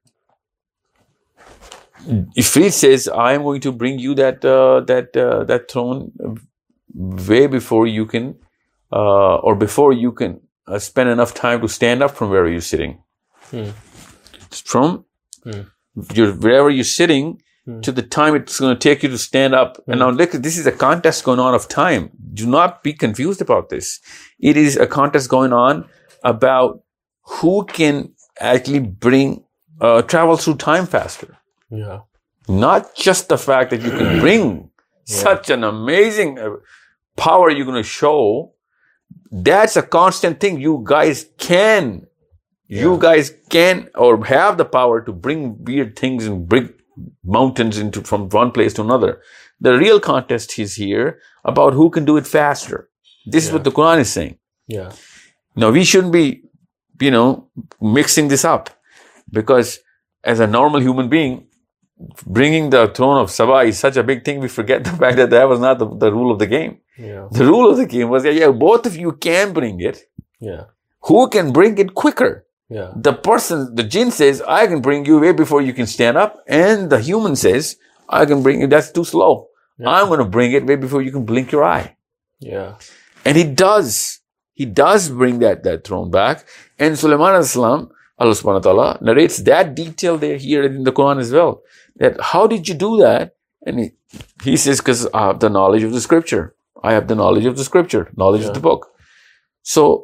Ifrit says, "I am going to bring you that uh, that uh, that throne way before you can, uh, or before you can uh, spend enough time to stand up from where you're sitting. Mm. From Mm. your wherever you're sitting." Mm. To the time it's going to take you to stand up. Mm. And now look, this is a contest going on of time. Do not be confused about this. It is a contest going on about who can actually bring, uh, travel through time faster. Yeah. Not just the fact that you can bring Yeah. such an amazing uh, power you're going to show. That's a constant thing. You guys can, you Yeah. guys can or have the power to bring weird things and bring mountains into from one place to another. The real contest is here about who can do it faster. This is Yeah. what the Quran is saying. Yeah. Now we shouldn't be, you know, mixing this up, because as a normal human being, bringing the throne of Sabah is such a big thing. We forget the fact that that was not the, the rule of the game. Yeah. The rule of the game was that, yeah, both of you can bring it. Yeah. Who can bring it quicker? Yeah. The person, the jinn says, I can bring you way before you can stand up. And the human says, I can bring you, that's too slow. Yeah. I'm going to bring it way before you can blink your eye. Yeah. And he does. He does bring that, that throne back. And Sulaiman alayhi salam, Allah subhanahu wa ta'ala, narrates that detail there here in the Quran as well. That how did you do that? And he, he says, because I have the knowledge of the scripture. I have the knowledge of the scripture, knowledge Yeah. of the book. So,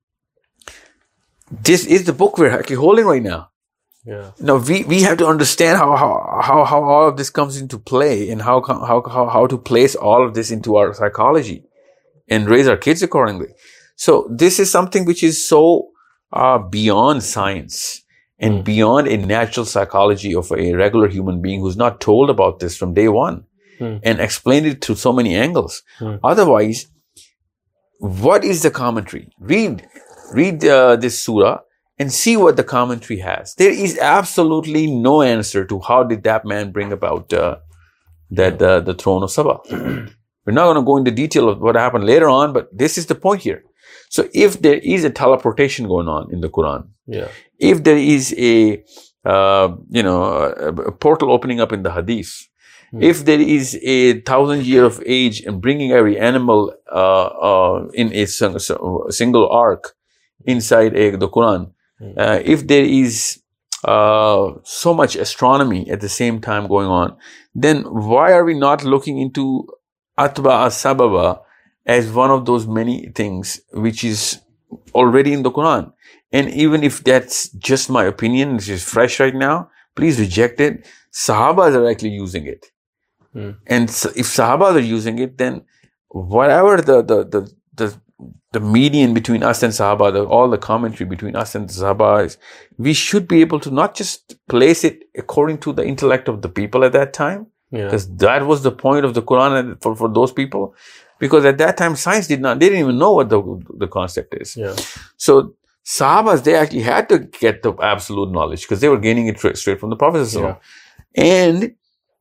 this is the book we're actually holding right now. Yeah. Now we, we have to understand how, how how how all of this comes into play, and how how how how to place all of this into our psychology and raise our kids accordingly. So this is something which is so uh, beyond science and Mm. beyond a natural psychology of a regular human being who's not told about this from day one Mm. and explained it through so many angles. Mm. Otherwise, what is the commentary? Read read uh, this surah and see what the commentary has. There is absolutely no answer to how did that man bring about uh, that uh, the throne of Sabah. We're not going to go into detail of what happened later on, but this is the point here. So if there is a teleportation going on in the Quran, Yeah. if there is a uh, you know a, a portal opening up in the Hadith, Hmm. if there is a thousand year of age and bringing every animal uh, uh, in a sing- single ark inside a, the Quran, Hmm. uh, if there is uh, so much astronomy at the same time going on, then why are we not looking into Atba as-Sababa as one of those many things which is already in the Quran? And even if that's just my opinion, it's just fresh right now, please reject it. Sahabas are actually using it. Hmm. And s- if Sahabas are using it, then whatever the, the, the, the the median between us and Sahaba, the, all the commentary between us and the Sahaba is, we should be able to not just place it according to the intellect of the people at that time, because yeah. that was the point of the Quran for, for those people. Because at that time, science did not, they didn't even know what the, the concept is. Yeah. So Sahabas, they actually had to get the absolute knowledge because they were gaining it tra- straight from the Prophet. Yeah. And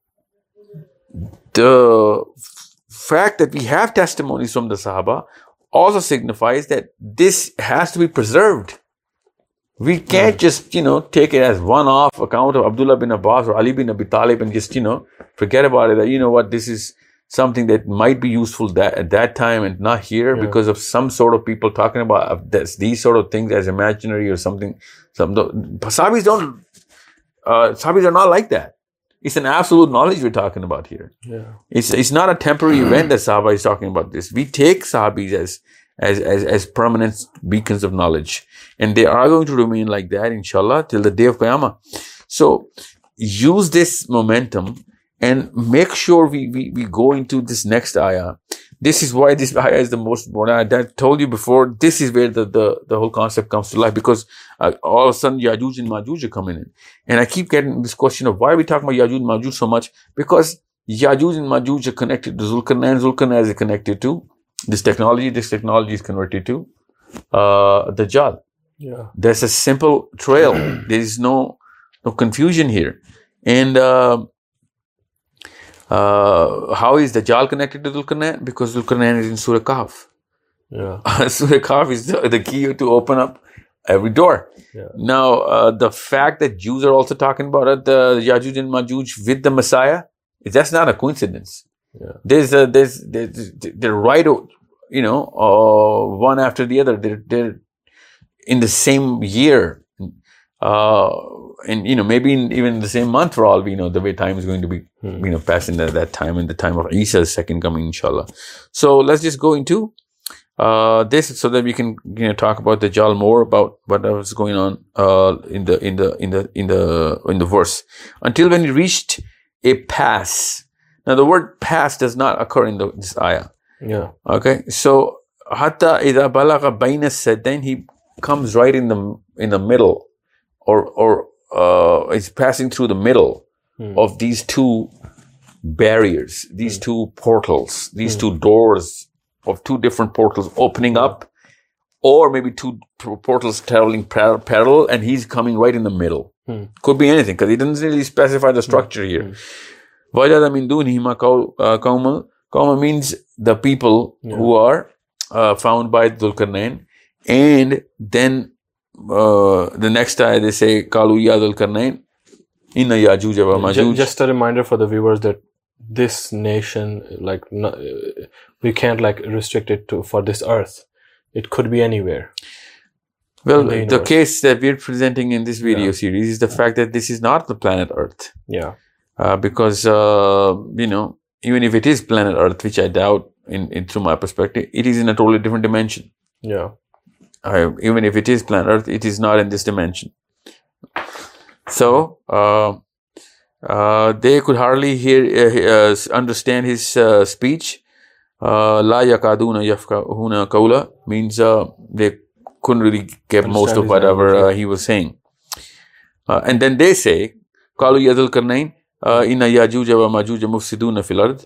the fact that we have testimonies from the Sahaba also signifies that this has to be preserved. We can't yeah. just, you know, take it as one-off account of Abdullah bin Abbas or Ali bin Abi Talib and just, you know, forget about it. That, you know what, this is something that might be useful that at that time and not here yeah. because of some sort of people talking about this, these sort of things as imaginary or something. Some Sahabis don't, uh, Sahabis are not like that. It's an absolute knowledge we're talking about here. Yeah. It's it's not a temporary event that Sahaba is talking about this. We take Sahabis as, as, as, as permanent beacons of knowledge. And they are going to remain like that, inshallah, till the day of Qiyamah. So, use this momentum and make sure we, we, we go into this next ayah. This is why this ayah is the most important. I told you before, this is where the, the, the whole concept comes to life, because uh, all of a sudden Yajuj and Majuj are coming in. And I keep getting this question of why are we talking about Yajuj and Majuj so much? Because Yajuj and Majuj are connected to Zulkarnain. Zulkarnain is connected to this technology. This technology is converted to uh, Dajjal. Yeah. There's a simple trail. There is no, no confusion here. And, uh, Uh, how is Dajjal connected to Zulkarnain? Because Zulkarnain is in Surah Kahf. Yeah. Surah Kahf is the, the key to open up every door. Yeah. Now, uh, the fact that Jews are also talking about it, the Yajuj and Majuj with the Messiah, that's not a coincidence. Yeah. There's a, there's, there's, they're right, you know, uh, one after the other. They're, they're in the same year. Uh, and, you know, maybe in, even in the same month for all we know, the way time is going to be, hmm. you know, passing at that time and the time of Isa's second coming, inshallah. So let's just go into, uh, this so that we can, you know, talk about the Dajjal more, about what was going on, uh, in the, in the, in the, in the, in the verse. Until when he reached a pass. Now the word pass does not occur in the, this ayah. Yeah. Okay. So, hatta idha balagha bayna saddain, he comes right in the, in the middle. Or, or, uh, it's passing through the middle hmm. of these two barriers, these hmm. two portals, these hmm. two doors of two different portals opening up, or maybe two portals traveling par- parallel, and he's coming right in the middle. Hmm. Could be anything, because he doesn't really specify the structure hmm. here. Wajada min dunihima qawma. Qawma means the people yeah. who are uh, found by Dhul-Qarnayn, and then Uh, the time ayah they say, Kalu ya Dhul-Qarnayn, inna Yajuj wa Majuj. Just a reminder for the viewers that this nation, like, no, we can't like restrict it to for this earth. It could be anywhere. Well, the, the case that we're presenting in this video yeah. series is the fact that this is not the planet Earth. Yeah. Uh, because, uh, you know, even if it is planet Earth, which I doubt in, in through my perspective, it is in a totally different dimension. Yeah. Uh, even if it is planet Earth, it is not in this dimension. So, uh, uh, they could hardly hear, uh, uh, understand his uh, speech. La yakaduna yafqahuna qawla means uh, they couldn't really get understand most of whatever uh, he was saying. Uh, and then they say, Qalu ya Dhul-Qarnayn, inna Yajuj wa Majuj mufsiduna fil ard.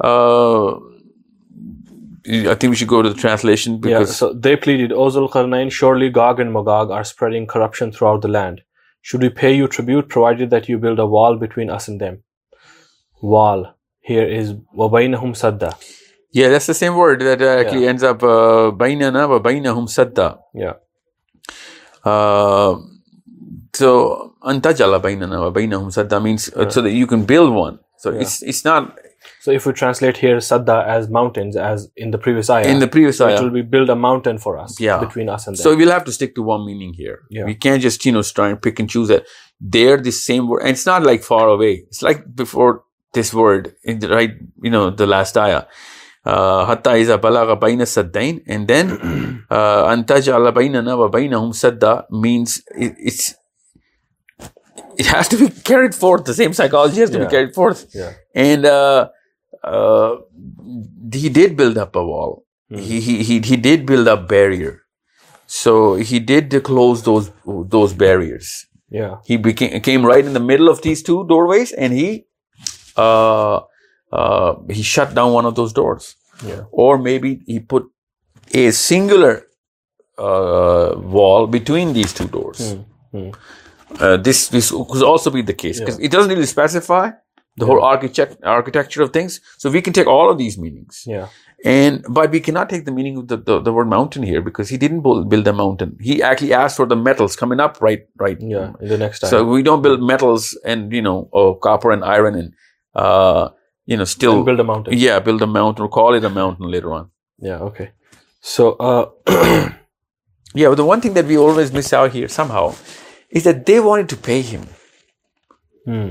I think we should go to the translation. Because yeah, so they pleaded, O Dhul-Qarnayn, surely Gog and Magog are spreading corruption throughout the land. Should we pay you tribute, provided that you build a wall between us and them? Wall here is وَبَيْنَهُمْ sadda. Yeah, that's the same word that uh, actually yeah. ends up uh, بَيْنَنَا وَبَيْنَهُمْ sadda. Yeah. Uh, so أَنْتَجَلَ بَيْنَنَا وَبَيْنَهُمْ sadda means uh, yeah. so that you can build one. So yeah. it's it's not. So if we translate here Sadda as mountains, as in the previous ayah, in the previous ayah, it will be build a mountain for us, yeah. between us and them. So we'll have to stick to one meaning here. Yeah. We can't just, you know, try and pick and choose that. They're the same word, and it's not like far away. It's like before this word, in the right, you know, the last ayah. Hatta iza balagha bayna saddain, and then antaj'ala baynana wa baynahum sadda means it, it's it has to be carried forth. The same psychology has to yeah. be carried forth, yeah. and. Uh, Uh, he did build up a wall mm. he, he he he did build a barrier. So he did close those those barriers. Yeah. He became came right in the middle of these two doorways, and he uh uh he shut down one of those doors. Yeah. Or maybe he put a singular uh wall between these two doors. Mm. Mm. Uh, this this could also be the case because Yeah. it doesn't really specify the Yeah. whole architect architecture of things. So we can take all of these meanings. Yeah. And but we cannot take the meaning of the, the, the word mountain here because he didn't build, build a mountain. He actually asked for the metals coming up right right. Yeah. In the next time. So we don't build metals and you know or copper and iron and uh you know still And build a mountain. Yeah, build a mountain or call it a mountain later on. Yeah. Okay. So uh yeah, but the one thing that we always miss out here somehow is that they wanted to pay him. hmm.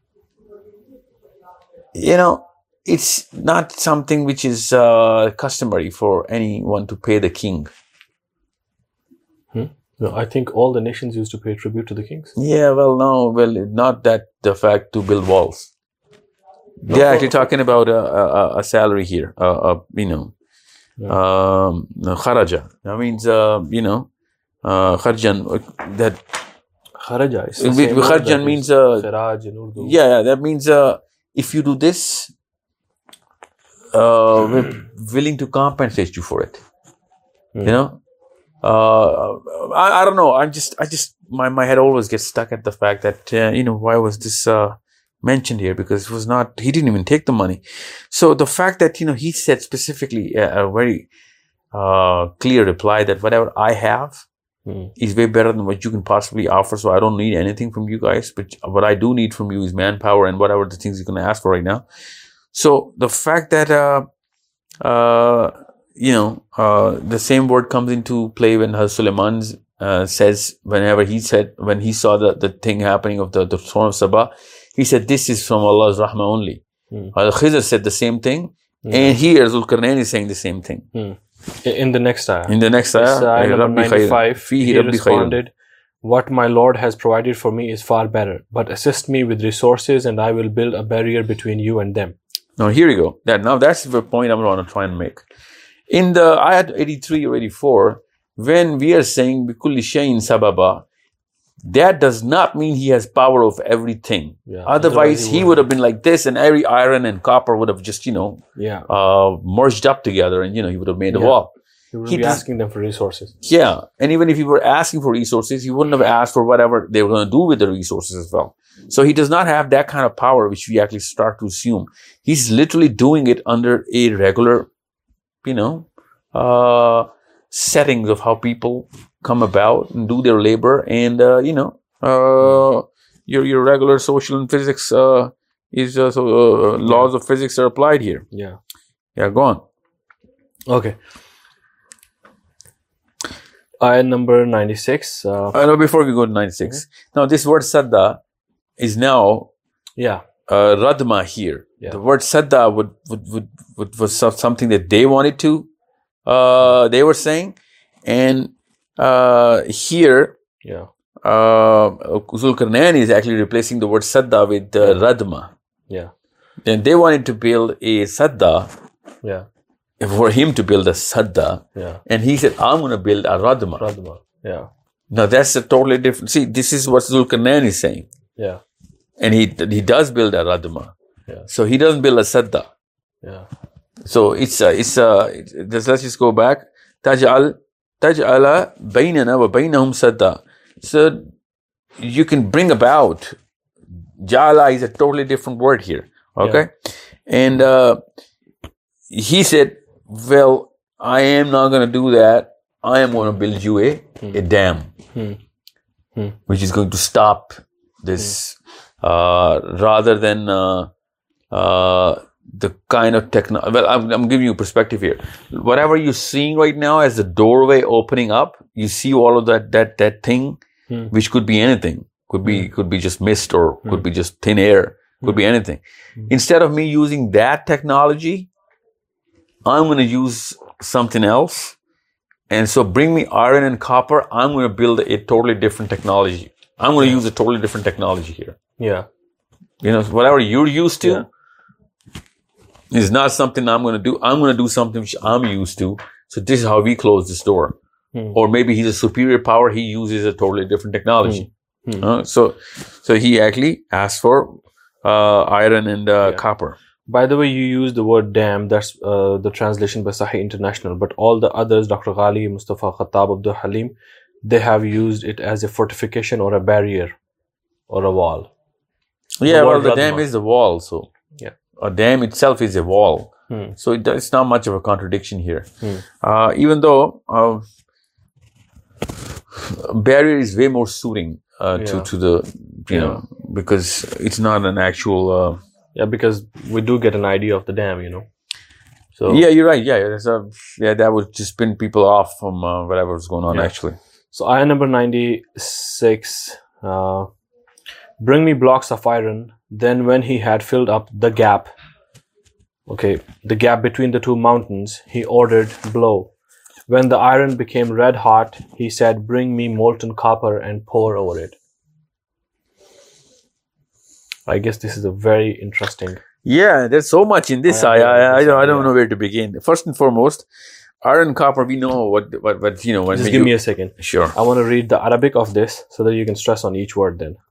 You know, it's not something which is uh, customary for anyone to pay the king. Hmm? No, I think all the nations used to pay tribute to the kings. Yeah, well, no, well, not that the fact to build walls. No, They're actually talking about a, a, a salary here, uh, uh, you know, yeah. um, kharaja. That means, uh, you know, uh, kharjan, that. Kharaja. Is Kharjan means, uh, Kharaj in Urdu. Yeah, yeah, that means uh, if you do this, uh, we're willing to compensate you for it. Mm. You know, uh, I, I don't know. I'm just, I just, my, my head always gets stuck at the fact that, uh, you know, why was this uh, mentioned here? Because it was not, he didn't even take the money. So the fact that, you know, he said specifically a, a very uh, clear reply that whatever I have mm. is way better than what you can possibly offer. So I don't need anything from you guys. But what I do need from you is manpower and whatever the things you're going to ask for right now. So the fact that, uh, uh, you know, uh, the same word comes into play when Suleiman uh, says, whenever he said, when he saw the, the thing happening of the, the throne of Sabah, he said, this is from Allah's rahmah only. Mm. Al-Khizr said the same thing. Mm. And here Zulkarnain is saying the same thing. Mm. In the next ayah. In the next ayah, ayah number ninety-five, he Rabbi responded, what my Lord has provided for me is far better, but assist me with resources and I will build a barrier between you and them. Now here you go. That now that's the point I'm going to try and make. In the ayat eighty-three or eighty-four, when we are saying bikulli shayin sababa, that does not mean he has power of everything. Yeah, otherwise, otherwise, he, he would have been like this, and every iron and copper would have just, you know, yeah, uh, merged up together, and you know, he would have made a yeah. wall. He would he be does, asking them for resources. Yeah, and even if he were asking for resources, he wouldn't have asked for whatever they were going to do with the resources as well. So he does not have that kind of power, which we actually start to assume. He's literally doing it under a regular, you know, uh, settings of how people come about and do their labor, and uh, you know, uh, your your regular social and physics uh, is uh, so uh, laws of physics are applied here. Yeah, yeah. Go on. Okay. Ayah number ninety-six. Uh, uh, no, before we go to ninety-six, mm-hmm. Now this word sadda is now yeah uh, radma here. Yeah. The word sadda would, would would would was something that they wanted to. Uh, they were saying, and uh, here, yeah, uh, Zulkarnain is actually replacing the word sadda with uh, radma. Yeah, and they wanted to build a sadda. Yeah. For him to build a sadda, yeah, and he said, "I'm going to build a radma." Radma, yeah. Now that's a totally different. See, this is what Zulkarnain is saying. Yeah, and he he does build a radma. Yeah. So he doesn't build a sadda. Yeah. So it's a, it's a, let's just go back. Taj'al taj'ala baynana wa baynahum sadda. So you can bring about. Ja'ala is a totally different word here. Okay, yeah. and uh, he said, well, I am not going to do that. I am going to build you a, hmm. a dam, hmm. Hmm. which is going to stop this, hmm. uh, rather than uh, uh, the kind of technology. Well, I'm, I'm giving you perspective here. Whatever you're seeing right now as the doorway opening up, you see all of that that that thing, hmm. which could be anything. Could be hmm. could be just mist, or hmm. could be just thin air. Could hmm. be anything. Hmm. Instead of me using that technology, I'm going to use something else. And so bring me iron and copper. I'm going to build a totally different technology. I'm going to yeah. use a totally different technology here. Yeah. You know, whatever you're used to, yeah. It's not something I'm going to do. I'm going to do something which I'm used to. So this is how we close this door. Hmm. Or maybe he's a superior power. He uses a totally different technology. Hmm. Hmm. Uh, so, so he actually asked for uh, iron and uh, yeah. copper. By the way, you use the word dam. That's uh, the translation by Sahih International. But all the others, Doctor Ghali, Mustafa Khattab, Abdul Halim, they have used it as a fortification or a barrier or a wall. Yeah, the well, the dam is the wall. So yeah. A dam itself is a wall. Hmm. So it, it's not much of a contradiction here. Hmm. Uh, even though uh, barrier is way more suiting uh, yeah. to, to the, you yeah. know, because it's not an actual... Uh, yeah, because we do get an idea of the dam, you know. So yeah, you're right. Yeah, that's a, yeah, that would just spin people off from uh, whatever was going on yeah. actually. So ayah number ninety-six, uh, bring me blocks of iron. Then when he had filled up the gap, okay, the gap between the two mountains, he ordered blow. When the iron became red hot, he said, bring me molten copper and pour over it. I guess this is a very interesting. Yeah, there's so much in this. I I, I, I don't I don't yeah. know where to begin. First and foremost, iron, copper, we know what what, what you know. When Just we give do, me a second. Sure. I want to read the Arabic of this so that you can stress on each word then.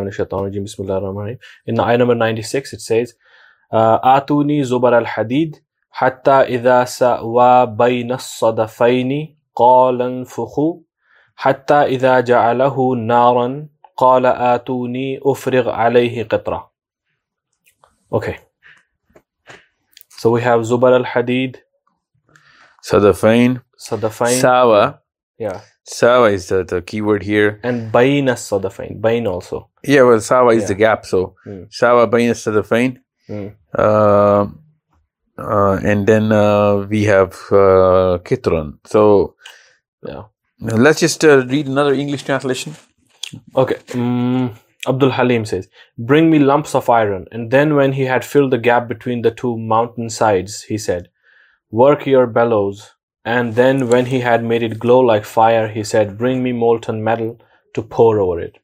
In ayah number ninety-six, it says, آتوني زبر الحديد حتى إذا سأوى بين الصدفين قال انفخوا حتى إذا جعله نارا قال آتوني أفرغ عليه قطرة. Okay. So we have Zubar al-Hadid, Sadafain, Sadafain, Sawa. Yeah. Sawa is the, the key word here. And Baina Sadafain, Bain also. Yeah, well, Sawa is yeah. the gap. So mm. Sawa, Baina, Sadafain. Mm. Uh, uh, and then uh, we have uh, Kitran. So yeah. Let's just uh, read another English translation. Okay. Um, Abdul Halim says, bring me lumps of iron. And then when he had filled the gap between the two mountain sides, he said, work your bellows. And then when he had made it glow like fire, he said, bring me molten metal to pour over it.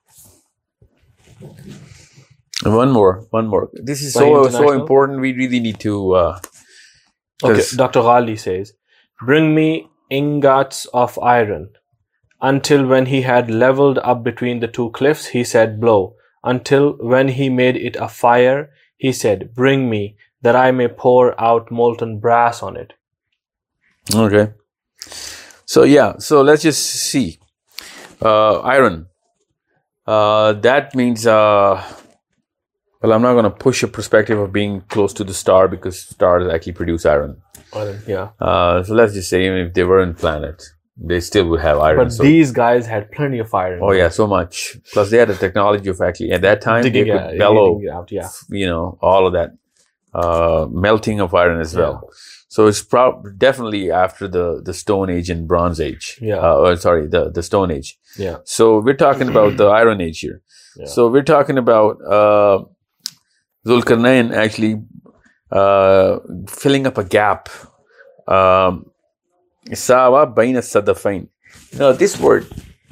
One more, one more. This is so so important. We really need to... Uh, okay, Doctor Ghali says, bring me ingots of iron. Until when he had leveled up between the two cliffs, he said, blow. Until when he made it a fire, he said, bring me, that I may pour out molten brass on it. Okay. So, yeah. So, let's just see. Uh, iron. Uh, that means... Uh, well, I'm not going to push a perspective of being close to the star because stars actually produce iron. Iron, yeah. Uh, so, let's just say even if they weren't planets, they still would have iron. But so. These guys had plenty of iron. Oh yeah, so much. Plus they had the technology of actually, at that time, digging, they could yeah, bellow, out, yeah. you know, all of that uh, melting of iron as well. Yeah. So it's prob- definitely after the, the Stone Age and Bronze Age. Yeah. Uh, or, sorry, the, the Stone Age. Yeah. So we're talking about the Iron Age here. Yeah. So we're talking about uh, Zulkarnain actually uh, filling up a gap. Um, Sawa baina sadafain. Now this word,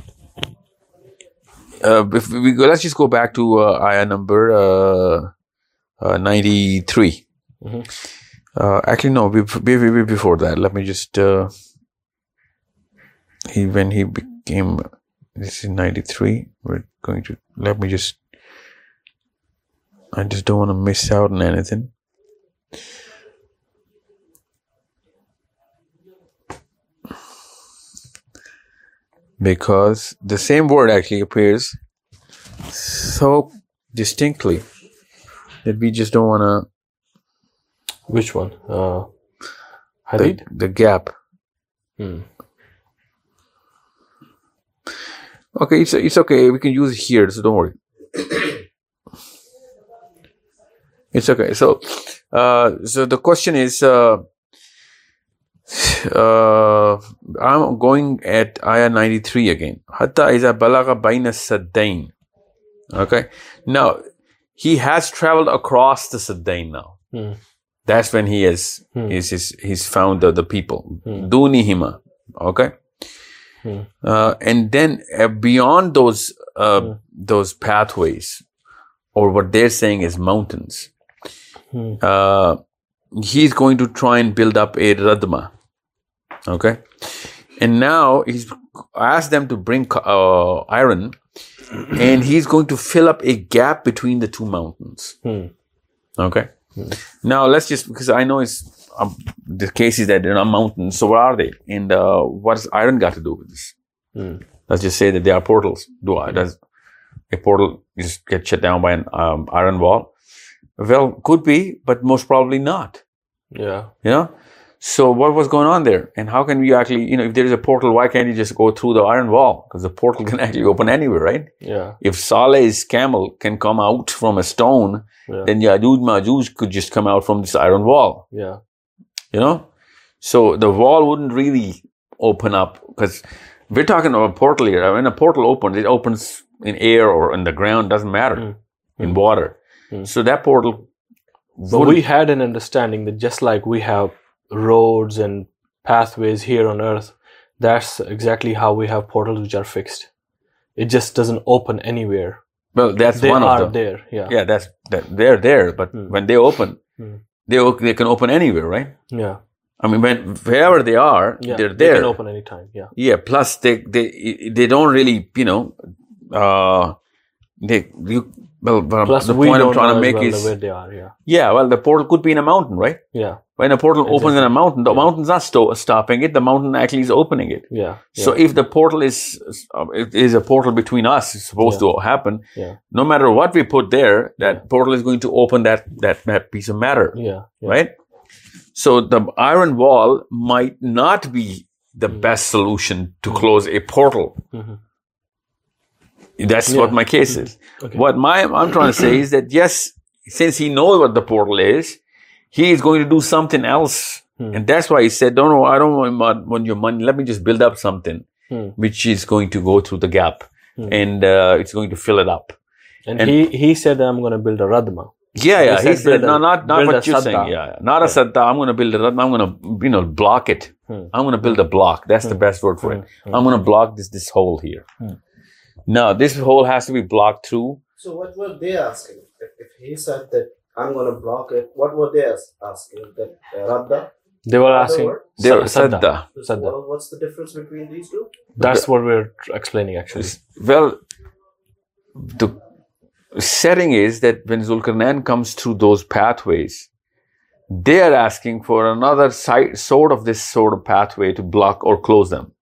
uh, if we go, let's just go back to uh, ayah number uh, uh, ninety-three. Mm-hmm. Uh, actually, no, before, before that, let me just. Uh, he when he became, this is ninety-three. We're going to let me just. I just don't want to miss out on anything. Because the same word actually appears so distinctly that we just don't want to. Which one? Uh, Hadid? The, the gap. Hmm. Okay, it's it's okay. We can use it here, so don't worry. It's okay. So, uh, so the question is. Uh, Uh, I'm going at ayah ninety-three again. Hatta iza balagha baina saddain. Okay. Now, he has traveled across the saddain now. Hmm. That's when he is, hmm. he's, he's, he's found the, the people. Hmm. Dunihima. Okay. Hmm. Uh, and then uh, beyond those, uh, hmm. those pathways, or what they're saying is mountains, hmm. uh, he's going to try and build up a Radma. Okay. And now he's asked them to bring uh, iron, and he's going to fill up a gap between the two mountains. Hmm. Okay. Hmm. Now let's just, because I know it's um, the case is that they're not mountains. So what are they? And uh, what does iron got to do with this? Hmm. Let's just say that they are portals. Do I? Does a portal just get shut down by an um, iron wall? Well, could be, but most probably not. Yeah. You know? So what was going on there? And how can we actually, you know, if there is a portal, why can't you just go through the iron wall? Because the portal can actually open anywhere, right? Yeah. If Saleh's camel can come out from a stone, yeah. then Yajuj Majuj could just come out from this iron wall. Yeah. You know? So the wall wouldn't really open up, because we're talking about a portal here. When a portal opens, it opens in air or in the ground, doesn't matter, mm. in water. Mm. So that portal... But we had an understanding that just like we have roads and pathways here on Earth, that's exactly how we have portals which are fixed. It just doesn't open anywhere. Well, that's they one of are them. there. Yeah, yeah, that's that they're there. But mm. when they open, mm. they they can open anywhere, right? Yeah. I mean, when wherever they are, yeah, they're there. They can open anytime. Yeah. Yeah. Plus, they they they don't really, you know, uh, they you. Well, Plus the we point don't I'm trying know to make well is where they are. Yeah. Yeah. Well, the portal could be in a mountain, right? Yeah. When a portal exactly. opens in a mountain, the yeah. mountain's not sto- stopping it. The mountain actually is opening it. Yeah. yeah. So if the portal is uh, it is a portal between us, it's supposed yeah. to happen. Yeah. No matter what we put there, that yeah. portal is going to open that, that that piece of matter. Yeah. yeah. Right. So the iron wall might not be the mm-hmm. best solution to mm-hmm. close a portal. Mm-hmm. That's yeah. what my case is. Okay. What my I'm trying to say is that yes, since he knows what the portal is, he is going to do something else, hmm. and that's why he said, "Don't know, I don't want, want your money. Let me just build up something, hmm. which is going to go through the gap, hmm. and uh, it's going to fill it up." And, and he he said, "I'm going to build a radma." Yeah, yeah. He, he said, said "No, not not what you're sadda. saying. Yeah, not yeah. a sadda. I'm going to build a radma. I'm going to you know block it. Hmm. I'm going to build a block. That's hmm. the best word for it. Hmm. I'm going to block this this hole here." Hmm. No, this hole has to be blocked through. So what were they asking? If, if he said that I'm going to block it, what were they asking? That uh, Radda? They were asking. They were Sadda. Sadda. Well, what's the difference between these two? That's what we're explaining actually. Well, the setting is that when Zulkarnain comes through those pathways, they are asking for another side, sort of this sort of pathway to block or close them.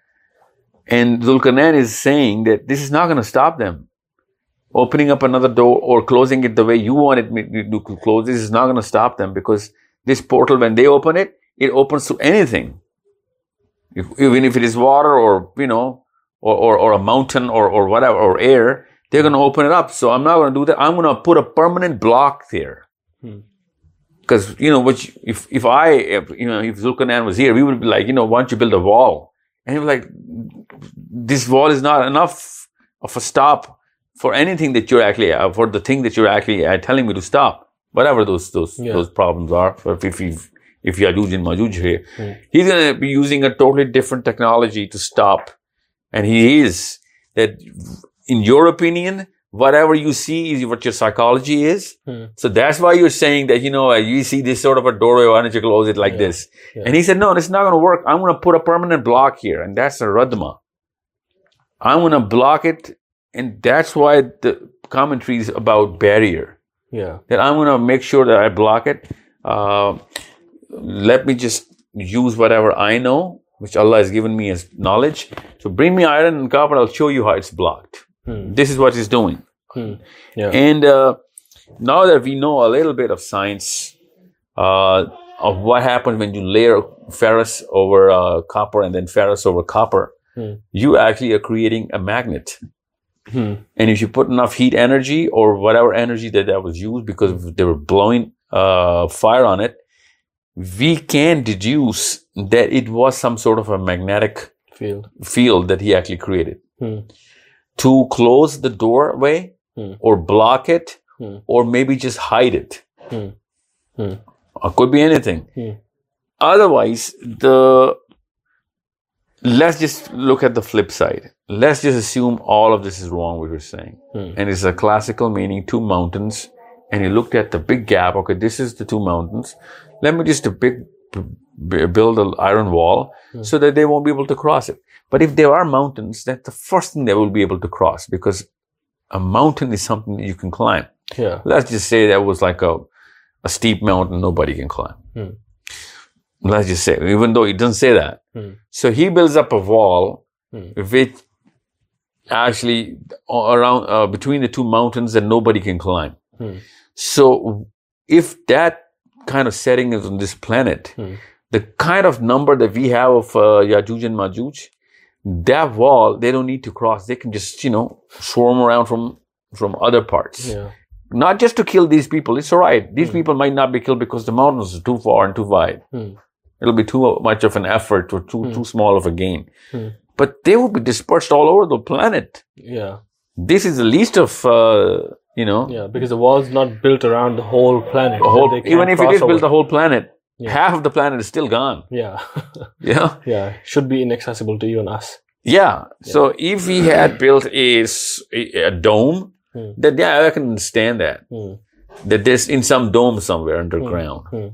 And Zulkarnain is saying that this is not going to stop them. Opening up another door or closing it the way you want it to close, this is not going to stop them, because this portal, when they open it, it opens to anything. If, even if it is water or, you know, or, or, or a mountain or, or whatever, or air, they're going to open it up. So I'm not going to do that. I'm going to put a permanent block there. Because, hmm. you know, which if, if I, if, you know, if Zulkarnain was here, we would be like, you know, why don't you build a wall? And he was like, this wall is not enough of a stop for anything that you're actually, uh, for the thing that you're actually uh, telling me to stop. Whatever those those yeah. those problems are. For if if if Yajuj and Majuj here, mm. he's going to be using a totally different technology to stop. And he is. That, in your opinion, whatever you see is what your psychology is. Mm. So that's why you're saying that, you know, you see this sort of a doorway, why don't you close it like yeah. this? Yeah. And he said, no, it's not going to work. I'm going to put a permanent block here. And that's a radma. I'm going to block it. And that's why the commentary is about barrier. Yeah. That I'm going to make sure that I block it. Uh, let me just use whatever I know, which Allah has given me as knowledge. So bring me iron and copper. I'll show you how it's blocked. Hmm. This is what he's doing. Hmm. Yeah. And uh, now that we know a little bit of science uh, of what happens when you layer ferrous over uh, copper and then ferrous over copper, hmm. you actually are creating a magnet. Hmm. And if you put enough heat energy or whatever energy that, that was used, because they were blowing uh, fire on it, we can deduce that it was some sort of a magnetic field, field that he actually created. Hmm. To close the doorway hmm. or block it hmm. or maybe just hide it. Hmm. Hmm. It could be anything. Hmm. Otherwise, the let's just look at the flip side. Let's just assume all of this is wrong, what you're saying. Hmm. And it's a classical meaning, two mountains and he looked at the big gap. Okay, this is the two mountains. Let me just a big b- build an iron wall Hmm. so that they won't be able to cross it. But if there are mountains, that's the first thing they will be able to cross, because a mountain is something that you can climb. Yeah. Let's just say that was like a, a steep mountain nobody can climb. Hmm. Let's just say, even though it doesn't say that. Hmm. So he builds up a wall Hmm. with actually around uh, between the two mountains that nobody can climb. Hmm. So if that kind of setting is on this planet, Hmm. the kind of number that we have of uh, Yajuj and Majuj, that wall, they don't need to cross. They can just, you know, swarm around from, from other parts. Yeah. Not just to kill these people. It's all right. These Hmm. people might not be killed because the mountains are too far and too wide. Hmm. It'll be too much of an effort or too, Hmm. too small of a gain. Hmm. But they will be dispersed all over the planet. Yeah. This is the least of, uh, you know, Yeah. Because the wall's not built around the whole planet. the whole, They can't even if it cross is built over. the whole planet, Yeah. half of the planet is still gone. Yeah. Yeah. Yeah. Should be inaccessible to you and us. Yeah. So if we had built a, s- a- a dome, Hmm. then yeah, I can understand that. Hmm. That there's in some dome somewhere underground. Hmm.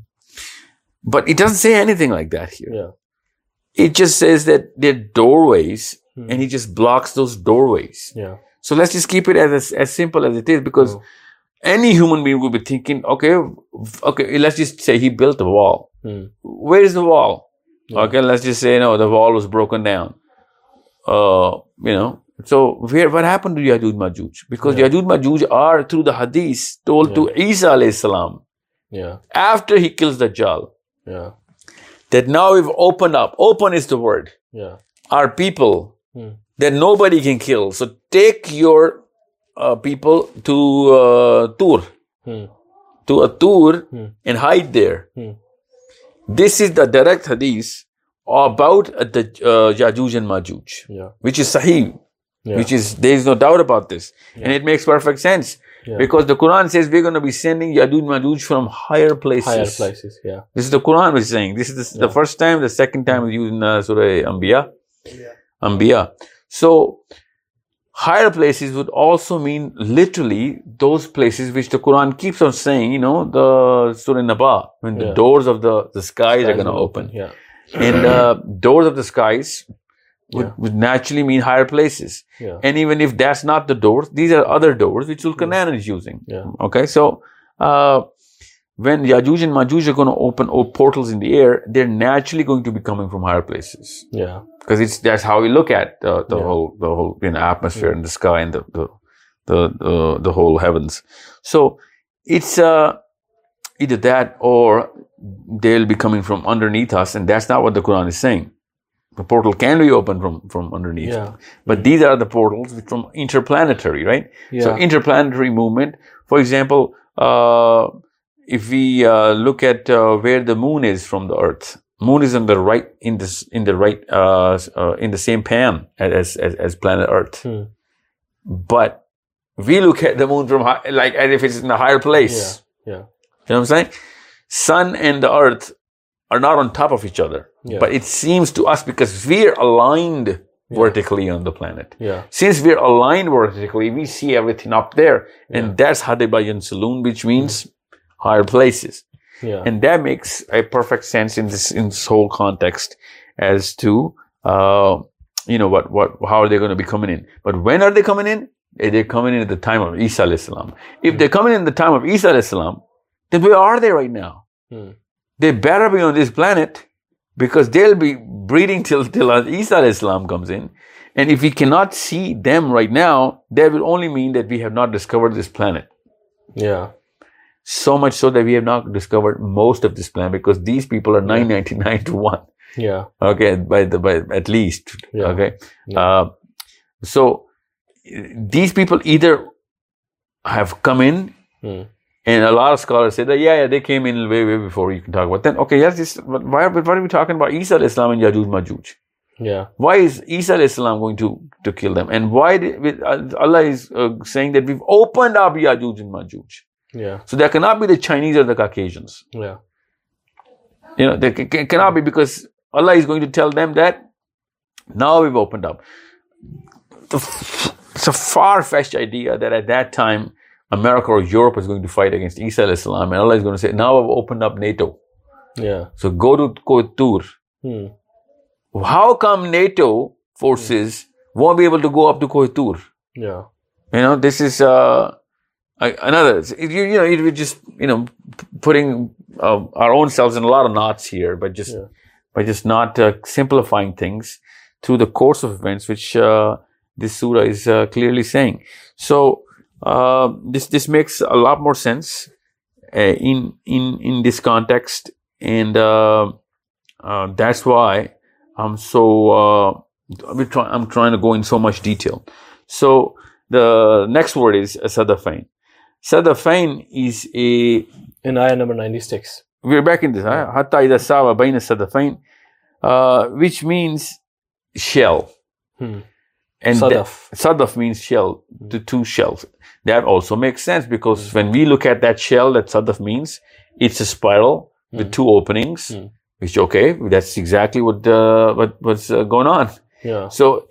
But it doesn't say anything like that here. Yeah. It just says that there are doorways, Hmm. and he just blocks those doorways. Yeah. So let's just keep it as as simple as it is, because Hmm. any human being will be thinking, okay, okay, let's just say he built a wall. Hmm. Where is the wall? Yeah. Okay, let's just say no, the wall was broken down. Uh, you know, so where what happened to Yajuj Majuj? Because Yeah. Yajuj Majuj are through the hadith told to Isa alayhi salam Yeah. after he kills Dajjal, Yeah. that now we've opened up. Open is the word. Yeah. Our people Hmm. that nobody can kill. So take your uh, people to uh, Tur, Hmm. to a Tur Hmm. and hide there. Hmm. This is the direct hadith about uh, the uh, Yajuj and Majuj, Yeah. which is Sahih, Yeah. which is, there is no doubt about this. And Yeah. it makes perfect sense Yeah. because the Quran says we're going to be sending Yajuj and Majuj from higher places. Higher places. Yeah. This is the Quran which is saying. This is the, the Yeah. first time, the second time is used in uh, Surah Anbiya. Yeah. Anbiya. So, higher places would also mean literally those places which the Quran keeps on saying, you know, the Surah Naba, when the Yeah. doors of the, the skies, are going to will open. Yeah. And uh, doors of the skies would, Yeah. would naturally mean higher places. Yeah. And even if that's not the doors, these are other doors which Zulkarnain is using. Yeah. Okay, so uh, when Yajuj and Majuj are going to open oh, portals in the air, they're naturally going to be coming from higher places. Yeah. Because it's that's how we look at uh, the Yeah. whole the whole you know, atmosphere Yeah. and the sky and the the the, the, the whole heavens. So it's uh, either that or they'll be coming from underneath us, and that's not what the Quran is saying. The portal can be opened from from underneath, Yeah. but these are the portals from interplanetary, right? Yeah. So interplanetary movement. For example, uh, if we uh, look at uh, where the moon is from the Earth. Moon is on the right in this in the right uh, uh, in the same pan as as, as planet Earth, Hmm. but we look at the moon from high, like as if it's in a higher place. Yeah. Yeah. You know what I'm saying? Sun and the Earth are not on top of each other, Yeah. but it seems to us because we're aligned Yeah. vertically on the planet. Yeah. Since we're aligned vertically, we see everything up there, and Yeah. that's Hadibayan Saloon, which means higher places. Yeah. And that makes a perfect sense in this in this whole context as to uh, you know what what how are they going to be coming in? But when are they coming in? They're coming in at the time of Isa alayhi salam. If Hmm. they're coming in the time of Isa alayhi salam, then where are they right now? Hmm. They better be on this planet because they'll be breeding till till Isa alayhi salam comes in. And if we cannot see them right now, that will only mean that we have not discovered this planet. Yeah. So much so that we have not discovered most of this planet because these people are nine ninety-nine to one. Yeah. Okay, by the by at least. Yeah. Okay, Yeah. uh, so these people either have come in, Hmm. and a lot of scholars say that yeah, yeah, they came in way way before you can talk about. Then okay, yes, this, but why? But what are we talking about? Isa alayhi salam and Yajuj Majuj. Yeah. Why is Isa alayhi salam going to to kill them? And why did, with- uh, Allah is uh, saying that we've opened up Yajuj and Majuj. Yeah. So that cannot be the Chinese or the Caucasians. Yeah. You know, they c- c- cannot be because Allah is going to tell them that now we've opened up. The f- It's a far-fetched idea that at that time America or Europe is going to fight against Isa alayhi salam, and Allah is going to say, now I've opened up NATO. Yeah. So go to Kohinoor. Hmm. How come NATO forces hmm. won't be able to go up to Kohinoor? Yeah. You know, this is uh, another, you, you know, it, we're just, you know, putting uh, our own selves in a lot of knots here, but just, yeah. by just not uh, simplifying things through the course of events, which uh, this surah is uh, clearly saying. So, uh, this, this makes a lot more sense uh, in, in, in this context. And uh, uh, that's why I'm so, uh, I'm, try, I'm trying to go in so much detail. So, the next word is Sadafain. Sadafain is a... In ayah number ninety-six. We're back in this. Huh? Hatta idha sawa bayna Sadafain, uh, which means shell. Hmm. And Sadaf. That, sadaf means shell, the two shells. That also makes sense because hmm. when we look at that shell, that sadaf means, it's a spiral hmm. with two openings, hmm. which, okay, that's exactly what, uh, what what's uh, going on. Yeah. So,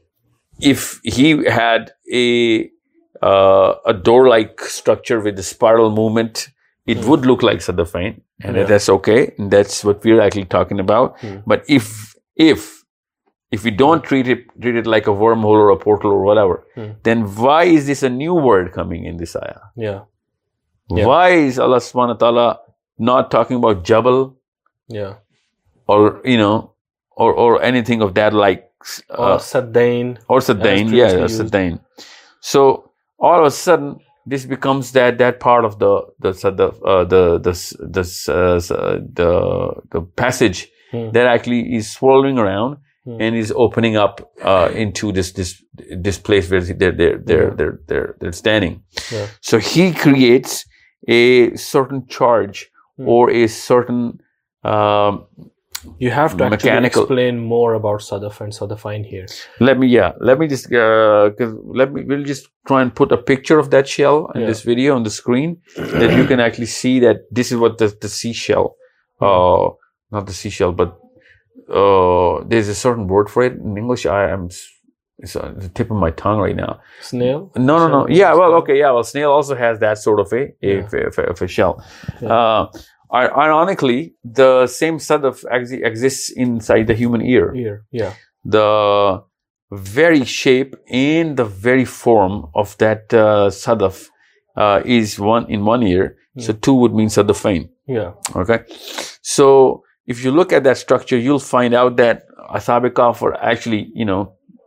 if he had a uh, a door-like structure with the spiral movement, it mm. would look like Sadafain, and yeah. that's okay. And that's what we're actually talking about. Mm. But if if if we don't treat it treat it like a wormhole or a portal or whatever, mm. then why is this a new word coming in this ayah? Yeah. yeah. Why is Allah subhanahu wa ta'ala not talking about Jabal? Yeah. Or you know, or or anything of that like. Uh, or Saddain. Or Saddain, yeah, Saddain. So all of a sudden, this becomes that that part of the the the uh, the the the, uh, the the passage hmm. that actually is swirling around hmm. and is opening up uh, into this this this place where they're they're they're hmm. they're, they're they're standing. Yeah. So he creates a certain charge hmm. or a certain. Um, You have to actually mechanical. explain more about Sadaf and Sadafain here. Let me, yeah, let me just, uh, cause let me, we'll just try and put a picture of that shell in yeah. this video on the screen that you can actually see that this is what the, the seashell, uh, not the seashell, but, uh, there's a certain word for it in English. I am, it's on the tip of my tongue right now. Snail? No, no, no. Yeah, well, okay, yeah, well, snail also has that sort of a, a, yeah. a, a, a shell. Yeah. Uh, Ironically, the same sadaf exists inside the human ear. Ear, yeah. The very shape and the very form of that uh, sadaf uh, is one in one ear. Mm. So two would mean sadafain. Yeah. Okay. So if you look at that structure, you'll find out that Ashab Kahf are actually, you know,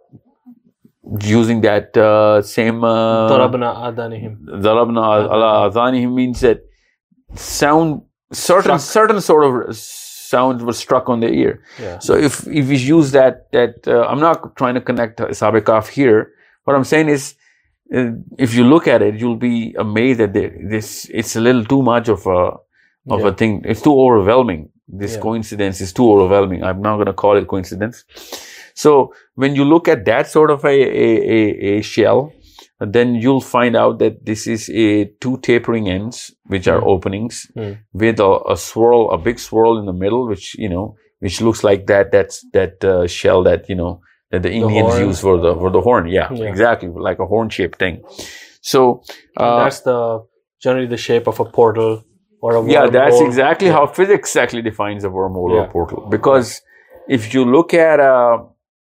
using that uh, same. Darabna adanihim. Darabna ala adanihim means that sound. Certain struck. certain sort of sound was struck on the ear. Yeah. So if if we use that that uh, I'm not trying to connect Ashab Kahf here. What I'm saying is, uh, if you look at it, you'll be amazed that there, this it's a little too much of a of yeah. a thing. It's too overwhelming. This yeah. coincidence is too overwhelming. I'm not going to call it coincidence. So when you look at that sort of a a, a, a shell. Then you'll find out that this is a two tapering ends, which are mm. openings, mm. with a, a swirl, a big swirl in the middle, which you know, which looks like that. That's that uh, shell that you know that the Indians the use for the for the horn. Yeah, yeah. exactly, like a horn-shaped thing. So uh, that's the generally the shape of a portal or a wormhole. Yeah, that's exactly yeah. how physics actually defines a wormhole yeah. or a portal. Because if you look at uh,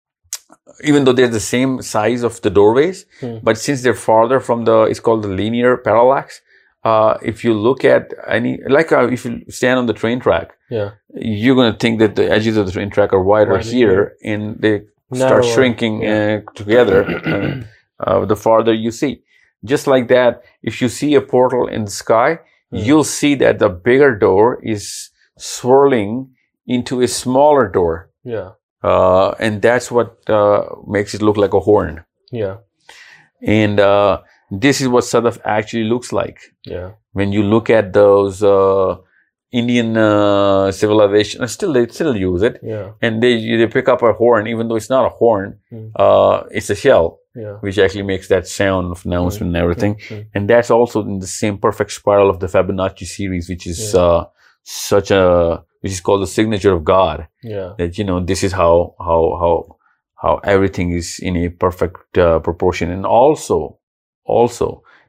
even though they're the same size of the doorways, hmm. but since they're farther from the, it's called the linear parallax. Uh, if you look at any, like uh, if you stand on the train track, yeah, you're going to think that the edges of the train track are wider Wide here, yeah. and they start Narrower. shrinking yeah. uh, together uh, uh, the farther you see. Just like that, if you see a portal in the sky, hmm. you'll see that the bigger door is swirling into a smaller door. Yeah. Uh, and that's what uh, makes it look like a horn. Yeah. And uh, this is what sadaf actually looks like. Yeah. When you look at those uh, Indian uh, civilization, still they still use it. Yeah. And they they pick up a horn, even though it's not a horn. Mm. Uh, it's a shell, yeah. which actually makes that sound of announcement mm. and everything. Mm. And that's also in the same perfect spiral of the Fibonacci series, which is yeah. uh, such a which is called the signature of God. Yeah. That, you know, this is how, how, how, how everything is in a perfect uh, proportion. And also, also,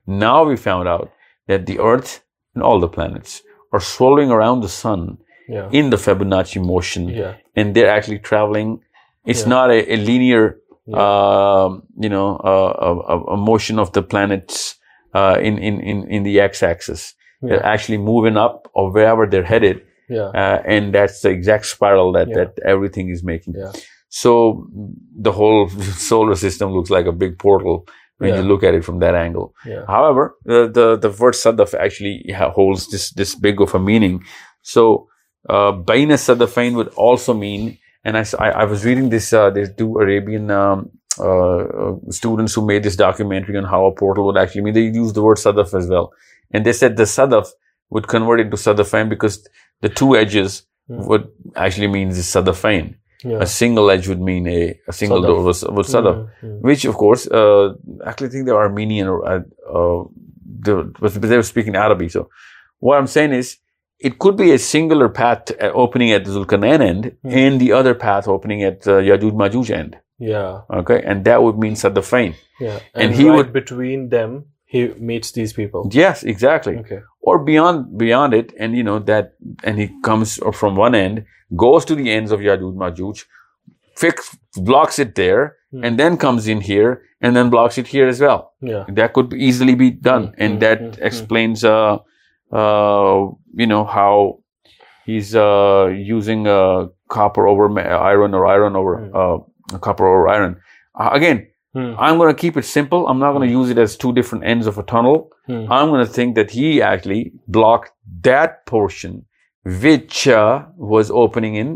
Now we found out that the Earth and all the planets are swirling around the sun Yeah. in the Fibonacci motion, Yeah. and they're actually traveling. It's Yeah. not a, a linear, Yeah. uh, you know, uh, a, a motion of the planets uh, in, in, in, in the x-axis. Yeah. They're actually moving up or wherever they're headed, Yeah. uh, and that's the exact spiral that, Yeah. that everything is making. Yeah. So the whole solar system looks like a big portal when Yeah. you look at it from that angle. Yeah. However, the, the, the word sadaf actually ha- holds this, this big of a meaning. So, uh, Baina Sadafain would also mean, and I, s- I- I was reading this, uh, there's two Arabian, um, uh, uh, students who made this documentary on how a portal would actually mean. They used the word sadaf as well. And they said the sadaf would convert into Sadafain because the two edges Mm. would actually mean the Sadafain. Yeah. A single edge would mean a, a single Sadaf. door was, was sadaf. Mm, mm. Which, of course, uh, actually, I think they were Armenian or uh, uh, they, were- but they were speaking Arabic. So, what I'm saying is, it could be a singular path uh, opening at the Zulkarnain end, Hmm. and the other path opening at uh, Yajuj Majuj end. Yeah. Okay, and that would mean Sadafain. Yeah. And And, he right would- between them, he meets these people. Yes, exactly. Okay. Or beyond beyond it, and you know that, and he comes from one end, goes to the ends of Yajuj Majuj, fix blocks it there, Hmm. and then comes in here, and then blocks it here as well. Yeah. That could easily be done, Mm, and mm, that mm, mm. explains, uh, uh, you know, how he's uh, using uh, copper over ma- iron or iron over Mm. uh, copper over iron. Uh, again, Hmm. I'm going to keep it simple. I'm not going to use it as two different ends of a tunnel. Hmm. I'm going to think that he actually blocked that portion, which uh, was opening in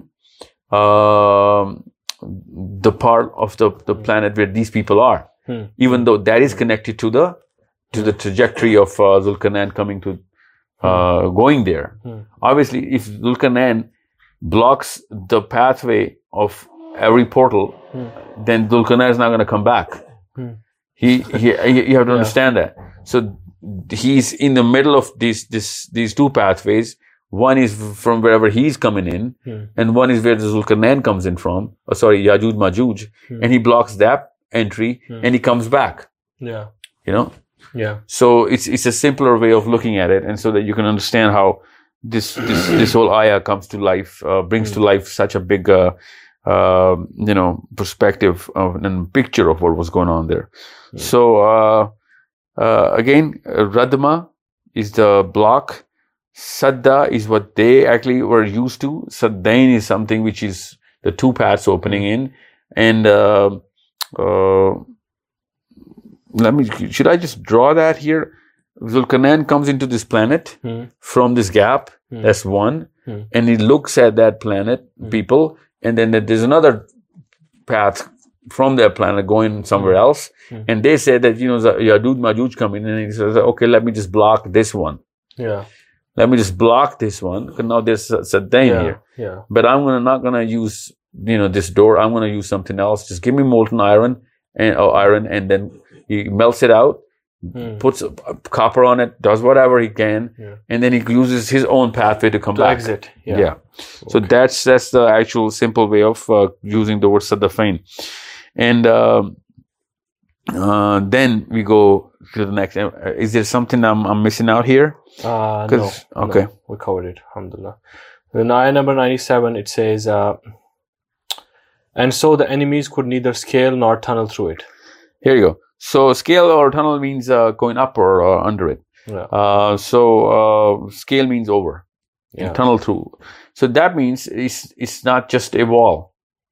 um, the part of the, the planet where these people are. Hmm. Even though that is connected to the to the trajectory of uh, Zulkarnain coming to uh, going there. Hmm. Obviously, if Zulkarnain blocks the pathway of every portal, Hmm. then Zulkarnain is not going to come back. Hmm. He, he, he- you have to Yeah. understand that. So he's in the middle of these, this, these two pathways. One is from wherever he's coming in, Hmm. and one is where the Zulkarnain comes in from. Oh, sorry, Yajuj Majuj, Hmm. and he blocks that entry, Hmm. and he comes back. Yeah. You know, Yeah. so it's it's a simpler way of looking at it, and so that you can understand how this this this whole ayah comes to life, uh, brings Hmm. to life such a big, uh, uh, you know, perspective of, and picture of what was going on there. Hmm. So uh, uh, again, uh, Radma is the block. Sadda is what they actually were used to. Saddain is something which is the two paths opening in, and uh, uh, let me. Should I just draw that here? Zulkarnain comes into this planet Hmm. from this gap. Hmm. That's one, Hmm. and he looks at that planet, Hmm. people, and then there's another path from that planet going somewhere else. Hmm. And they say that, you know, Yajuj Majuj come in, and he says, okay, let me just block this one. Yeah. Let me just block this one. Because now there's Saddain Yeah. here. Yeah. But I'm gonna not gonna use, you know, this door. I'm gonna use something else. Just give me molten iron and or iron, and then he melts it out, Hmm. puts a, a copper on it, does whatever he can, Yeah. and then he uses his own pathway to come To back. exit. Yeah. Yeah. So that's that's the actual simple way of uh, using the word Sadafain. And um uh, then we go to the next. Uh, is there something I'm, I'm missing out here? Uh, no, 'Cause- okay. no, we covered it. Alhamdulillah. Then ayah number ninety-seven, it says, uh, and so the enemies could neither scale nor tunnel through it. Here you go. So scale or tunnel means uh, going up or uh, under it. Yeah. Uh, so uh, scale means over, Yeah. and tunnel through. So that means it's it's not just a wall.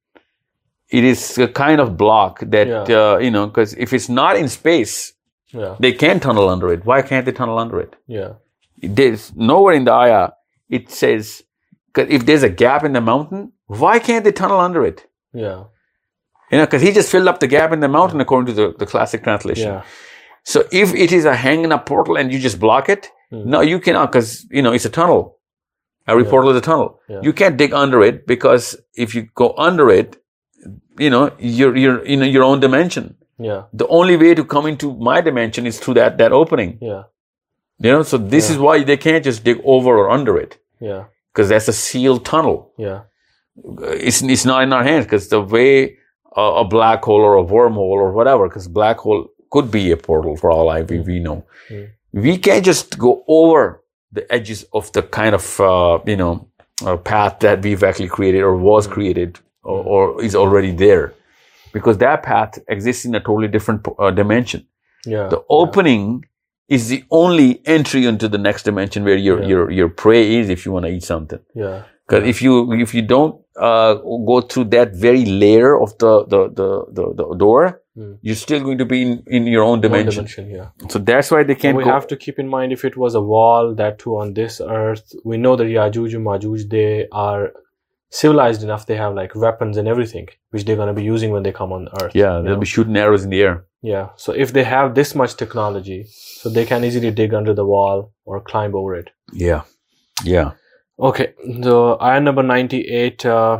It is a kind of block that Yeah. uh, you know, because if it's not in space, Yeah. they can tunnel under it. Why can't they tunnel under it? Yeah. There's nowhere in the ayah it says, 'cause if there's a gap in the mountain, why can't they tunnel under it? Yeah. You know, because he just filled up the gap in the mountain according to the, the classic translation. Yeah. So if it is a hanging up portal and you just block it, Hmm. no, you cannot, because, you know, it's a tunnel. Every Yeah. portal is a tunnel. Yeah. You can't dig under it, because if you go under it, you know, you're, you're in your own dimension. Yeah. The only way to come into my dimension is through that, that opening. Yeah. You know, so this Yeah. is why they can't just dig over or under it, Yeah. because that's a sealed tunnel. Yeah. It's, it's not in our hands, because the way a, a black hole or a wormhole or whatever, because black hole could be a portal for all I we, we know. Mm. We can't just go over the edges of the kind of uh, you know uh, path that we've actually created or was Mm. created or, or is already there, because that path exists in a totally different uh, dimension. Yeah. The opening yeah. is the only entry into the next dimension where your Yeah. your your prey is, if you want to eat something. Yeah. Because yeah. if you if you don't uh, go through that very layer of the the the the, the door, mm. you're still going to be in, in your own dimension. One dimension, yeah. So that's why they can't. We go. have to keep in mind, if it was a wall, that too on this earth, we know that Yajuj and Majuj, they are civilized enough. They have like weapons and everything, which they're going to be using when they come on Earth. Yeah, they'll know? be shooting arrows in the air. Yeah. So if they have this much technology, so they can easily dig under the wall or climb over it. Yeah. Yeah. Okay. So ayah number ninety-eight, uh,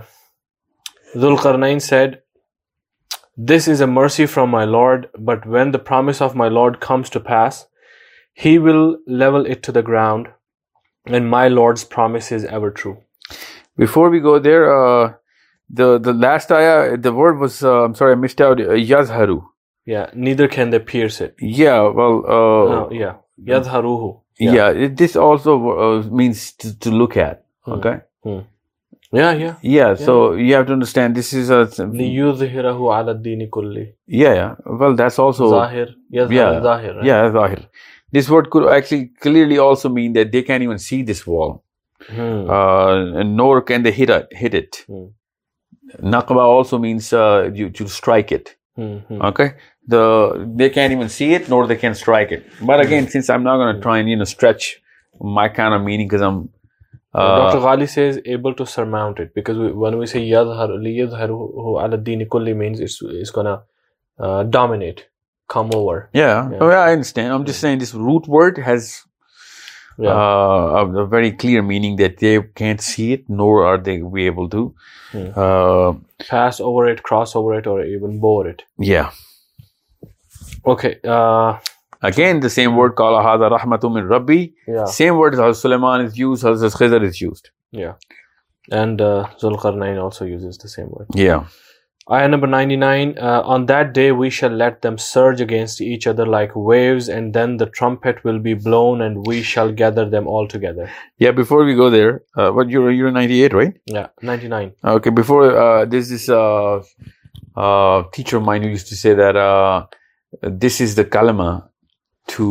Dhul Qarnayn said, "This is a mercy from my Lord, but when the promise of my Lord comes to pass, He will level it to the ground, and my Lord's promise is ever true." Before we go there, uh, the the last ayah, the word was, uh, I'm sorry, I missed out, uh, yazharu. Yeah, neither can they pierce it. Yeah, well, uh, No, yeah, yazharuhu. Yeah, yeah it, this also uh, means to, to look at. Hmm. Okay. Hmm. Yeah, yeah. Yeah, so you have to understand this is a. لِيُظْهِرَهُ عَلَى الدِّينِ كُلِّهِ. Yeah, yeah. Well, that's also. Zahir. Yazhar Yeah, zahir. Right? yeah, zahir. This word could actually clearly also mean that they can't even see this wall. Hmm. Uh, and nor can they hit it. Hit it. Hmm. Naqba also means uh, you to strike it. Hmm. Hmm. Okay, the they can't even see it, nor they can strike it. But again, since I'm not going to try and you know stretch my kind of meaning, because I'm. Uh, Doctor Ghali says able to surmount it, because we, when we say yadhar liyadharuhu ala dini kulli means it's it's gonna uh, dominate, come over. Yeah. Yeah. Oh, yeah, I understand. I'm just saying this root word has. Yeah. Uh, a, a very clear meaning that they can't see it, nor are they be able to Hmm. uh, Pass over it, cross over it, or even bore it. yeah. Okay. Uh, Again, the same word, Qala hadha rahmatum min Rabbi. yeah. Same word as Hazrat Sulaiman is used, Hazrat Khidr is used. Yeah. And uh, Zulqarnain also uses the same word. Yeah. Ayah number ninety-nine, uh, on that day we shall let them surge against each other like waves, and then the trumpet will be blown and we shall gather them all together. Yeah, before we go there, uh, what you're, you're ninety-eight, right? Yeah, ninety-nine. Okay, before, uh, there's this uh, uh, teacher of mine who used to say that uh, this is the kalima to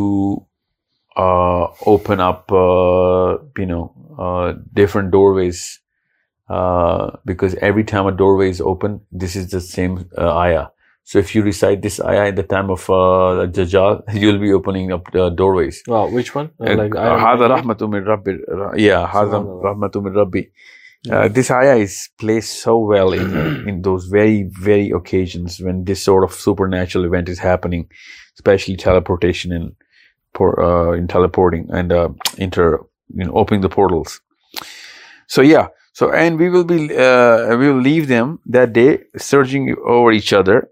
uh, open up, uh, you know, uh, different doorways. Uh, because every time a doorway is open, this is the same uh, ayah. So if you recite this ayah at the time of uh, Dajjal, you'll be opening up the doorways. Wow, which one? Uh, like Hadha rahmatu min Rabbi. Yeah, Hadha rahmatu min Rabbi. Uh, this ayah is placed so well in in those very, very occasions when this sort of supernatural event is happening, especially teleportation and por, uh, in teleporting and uh, inter, you know, opening the portals. So yeah. So, and we will be, uh, we will leave them that day surging over each other.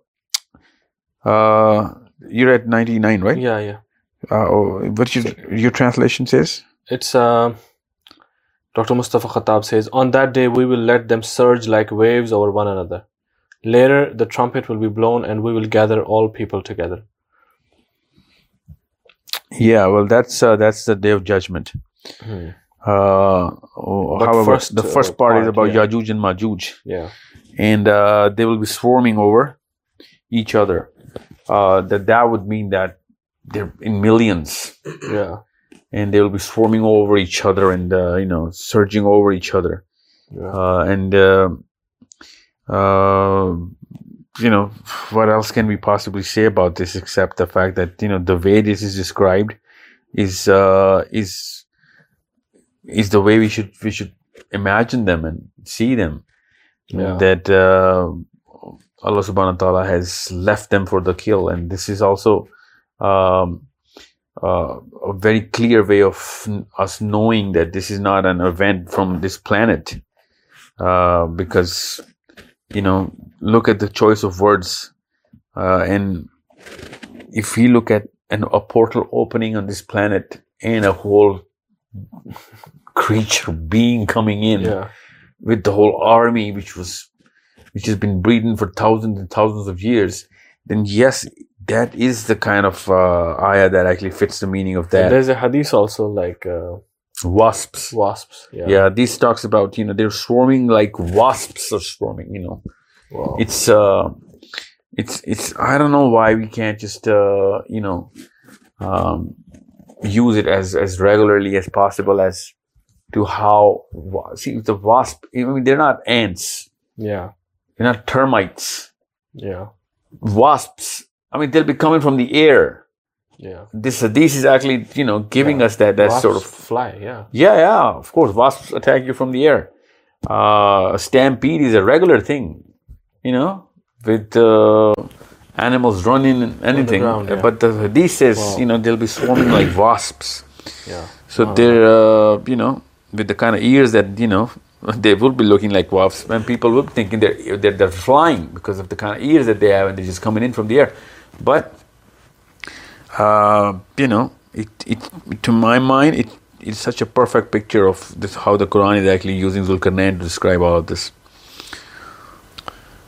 Uh, you're at ninety-nine, right? Yeah, yeah. Uh, what your, your translation says? It's, uh, Doctor Mustafa Khattab says, on that day we will let them surge like waves over one another. Later, the trumpet will be blown and we will gather all people together. Yeah, well, that's, uh, that's the day of judgment. Hmm. Uh, however, first, the first uh, part, part is about yeah. Yajuj and Majuj. Yeah. And uh, they will be swarming over each other. Uh, that that would mean that they're in millions. Yeah. And they will be swarming over each other and, uh, you know, surging over each other. Yeah. Uh, and, uh, uh, you know, what else can we possibly say about this except the fact that, you know, the way this is described is, uh, is, is the way we should we should imagine them and see them. Yeah. That uh, Allah subhanahu wa ta'ala has left them for the kill. And this is also um, uh, a very clear way of n- us knowing that this is not an event from this planet. Uh, because, you know, look at the choice of words. Uh, and if we look at an, a portal opening on this planet and a whole creature being coming in Yeah. with the whole army which was which has been breeding for thousands and thousands of years, then yes, that is the kind of uh, ayah that actually fits the meaning of that. And there's a hadith also like uh, wasps. Wasps. Yeah. Yeah, this talks about, you know, they're swarming like wasps are swarming, you know. Wow. It's, uh, it's, it's, I don't know why we can't just, uh, you know, um, use it as, as regularly as possible as to how, see, the wasp, I mean, they're not ants. Yeah. They're not termites. Yeah. Wasps, I mean, they'll be coming from the air. Yeah. This this is actually, you know, giving yeah. us that, that wasps sort of... fly, yeah. Yeah, yeah, of course. Wasps attack you from the air. Uh, a stampede is a regular thing, you know, with uh, animals running and anything. Ground, yeah. But the hadith says, wow. you know, they'll be swarming like wasps. Yeah. So oh. they're, uh, you know, with the kind of ears that, you know, they will be looking like wasps, and people will be thinking they're, they're, they're flying because of the kind of ears that they have, and they're just coming in from the air. But, uh, you know, it, it to my mind, it it's such a perfect picture of this, how the Quran is actually using Zulkarnain to describe all of this.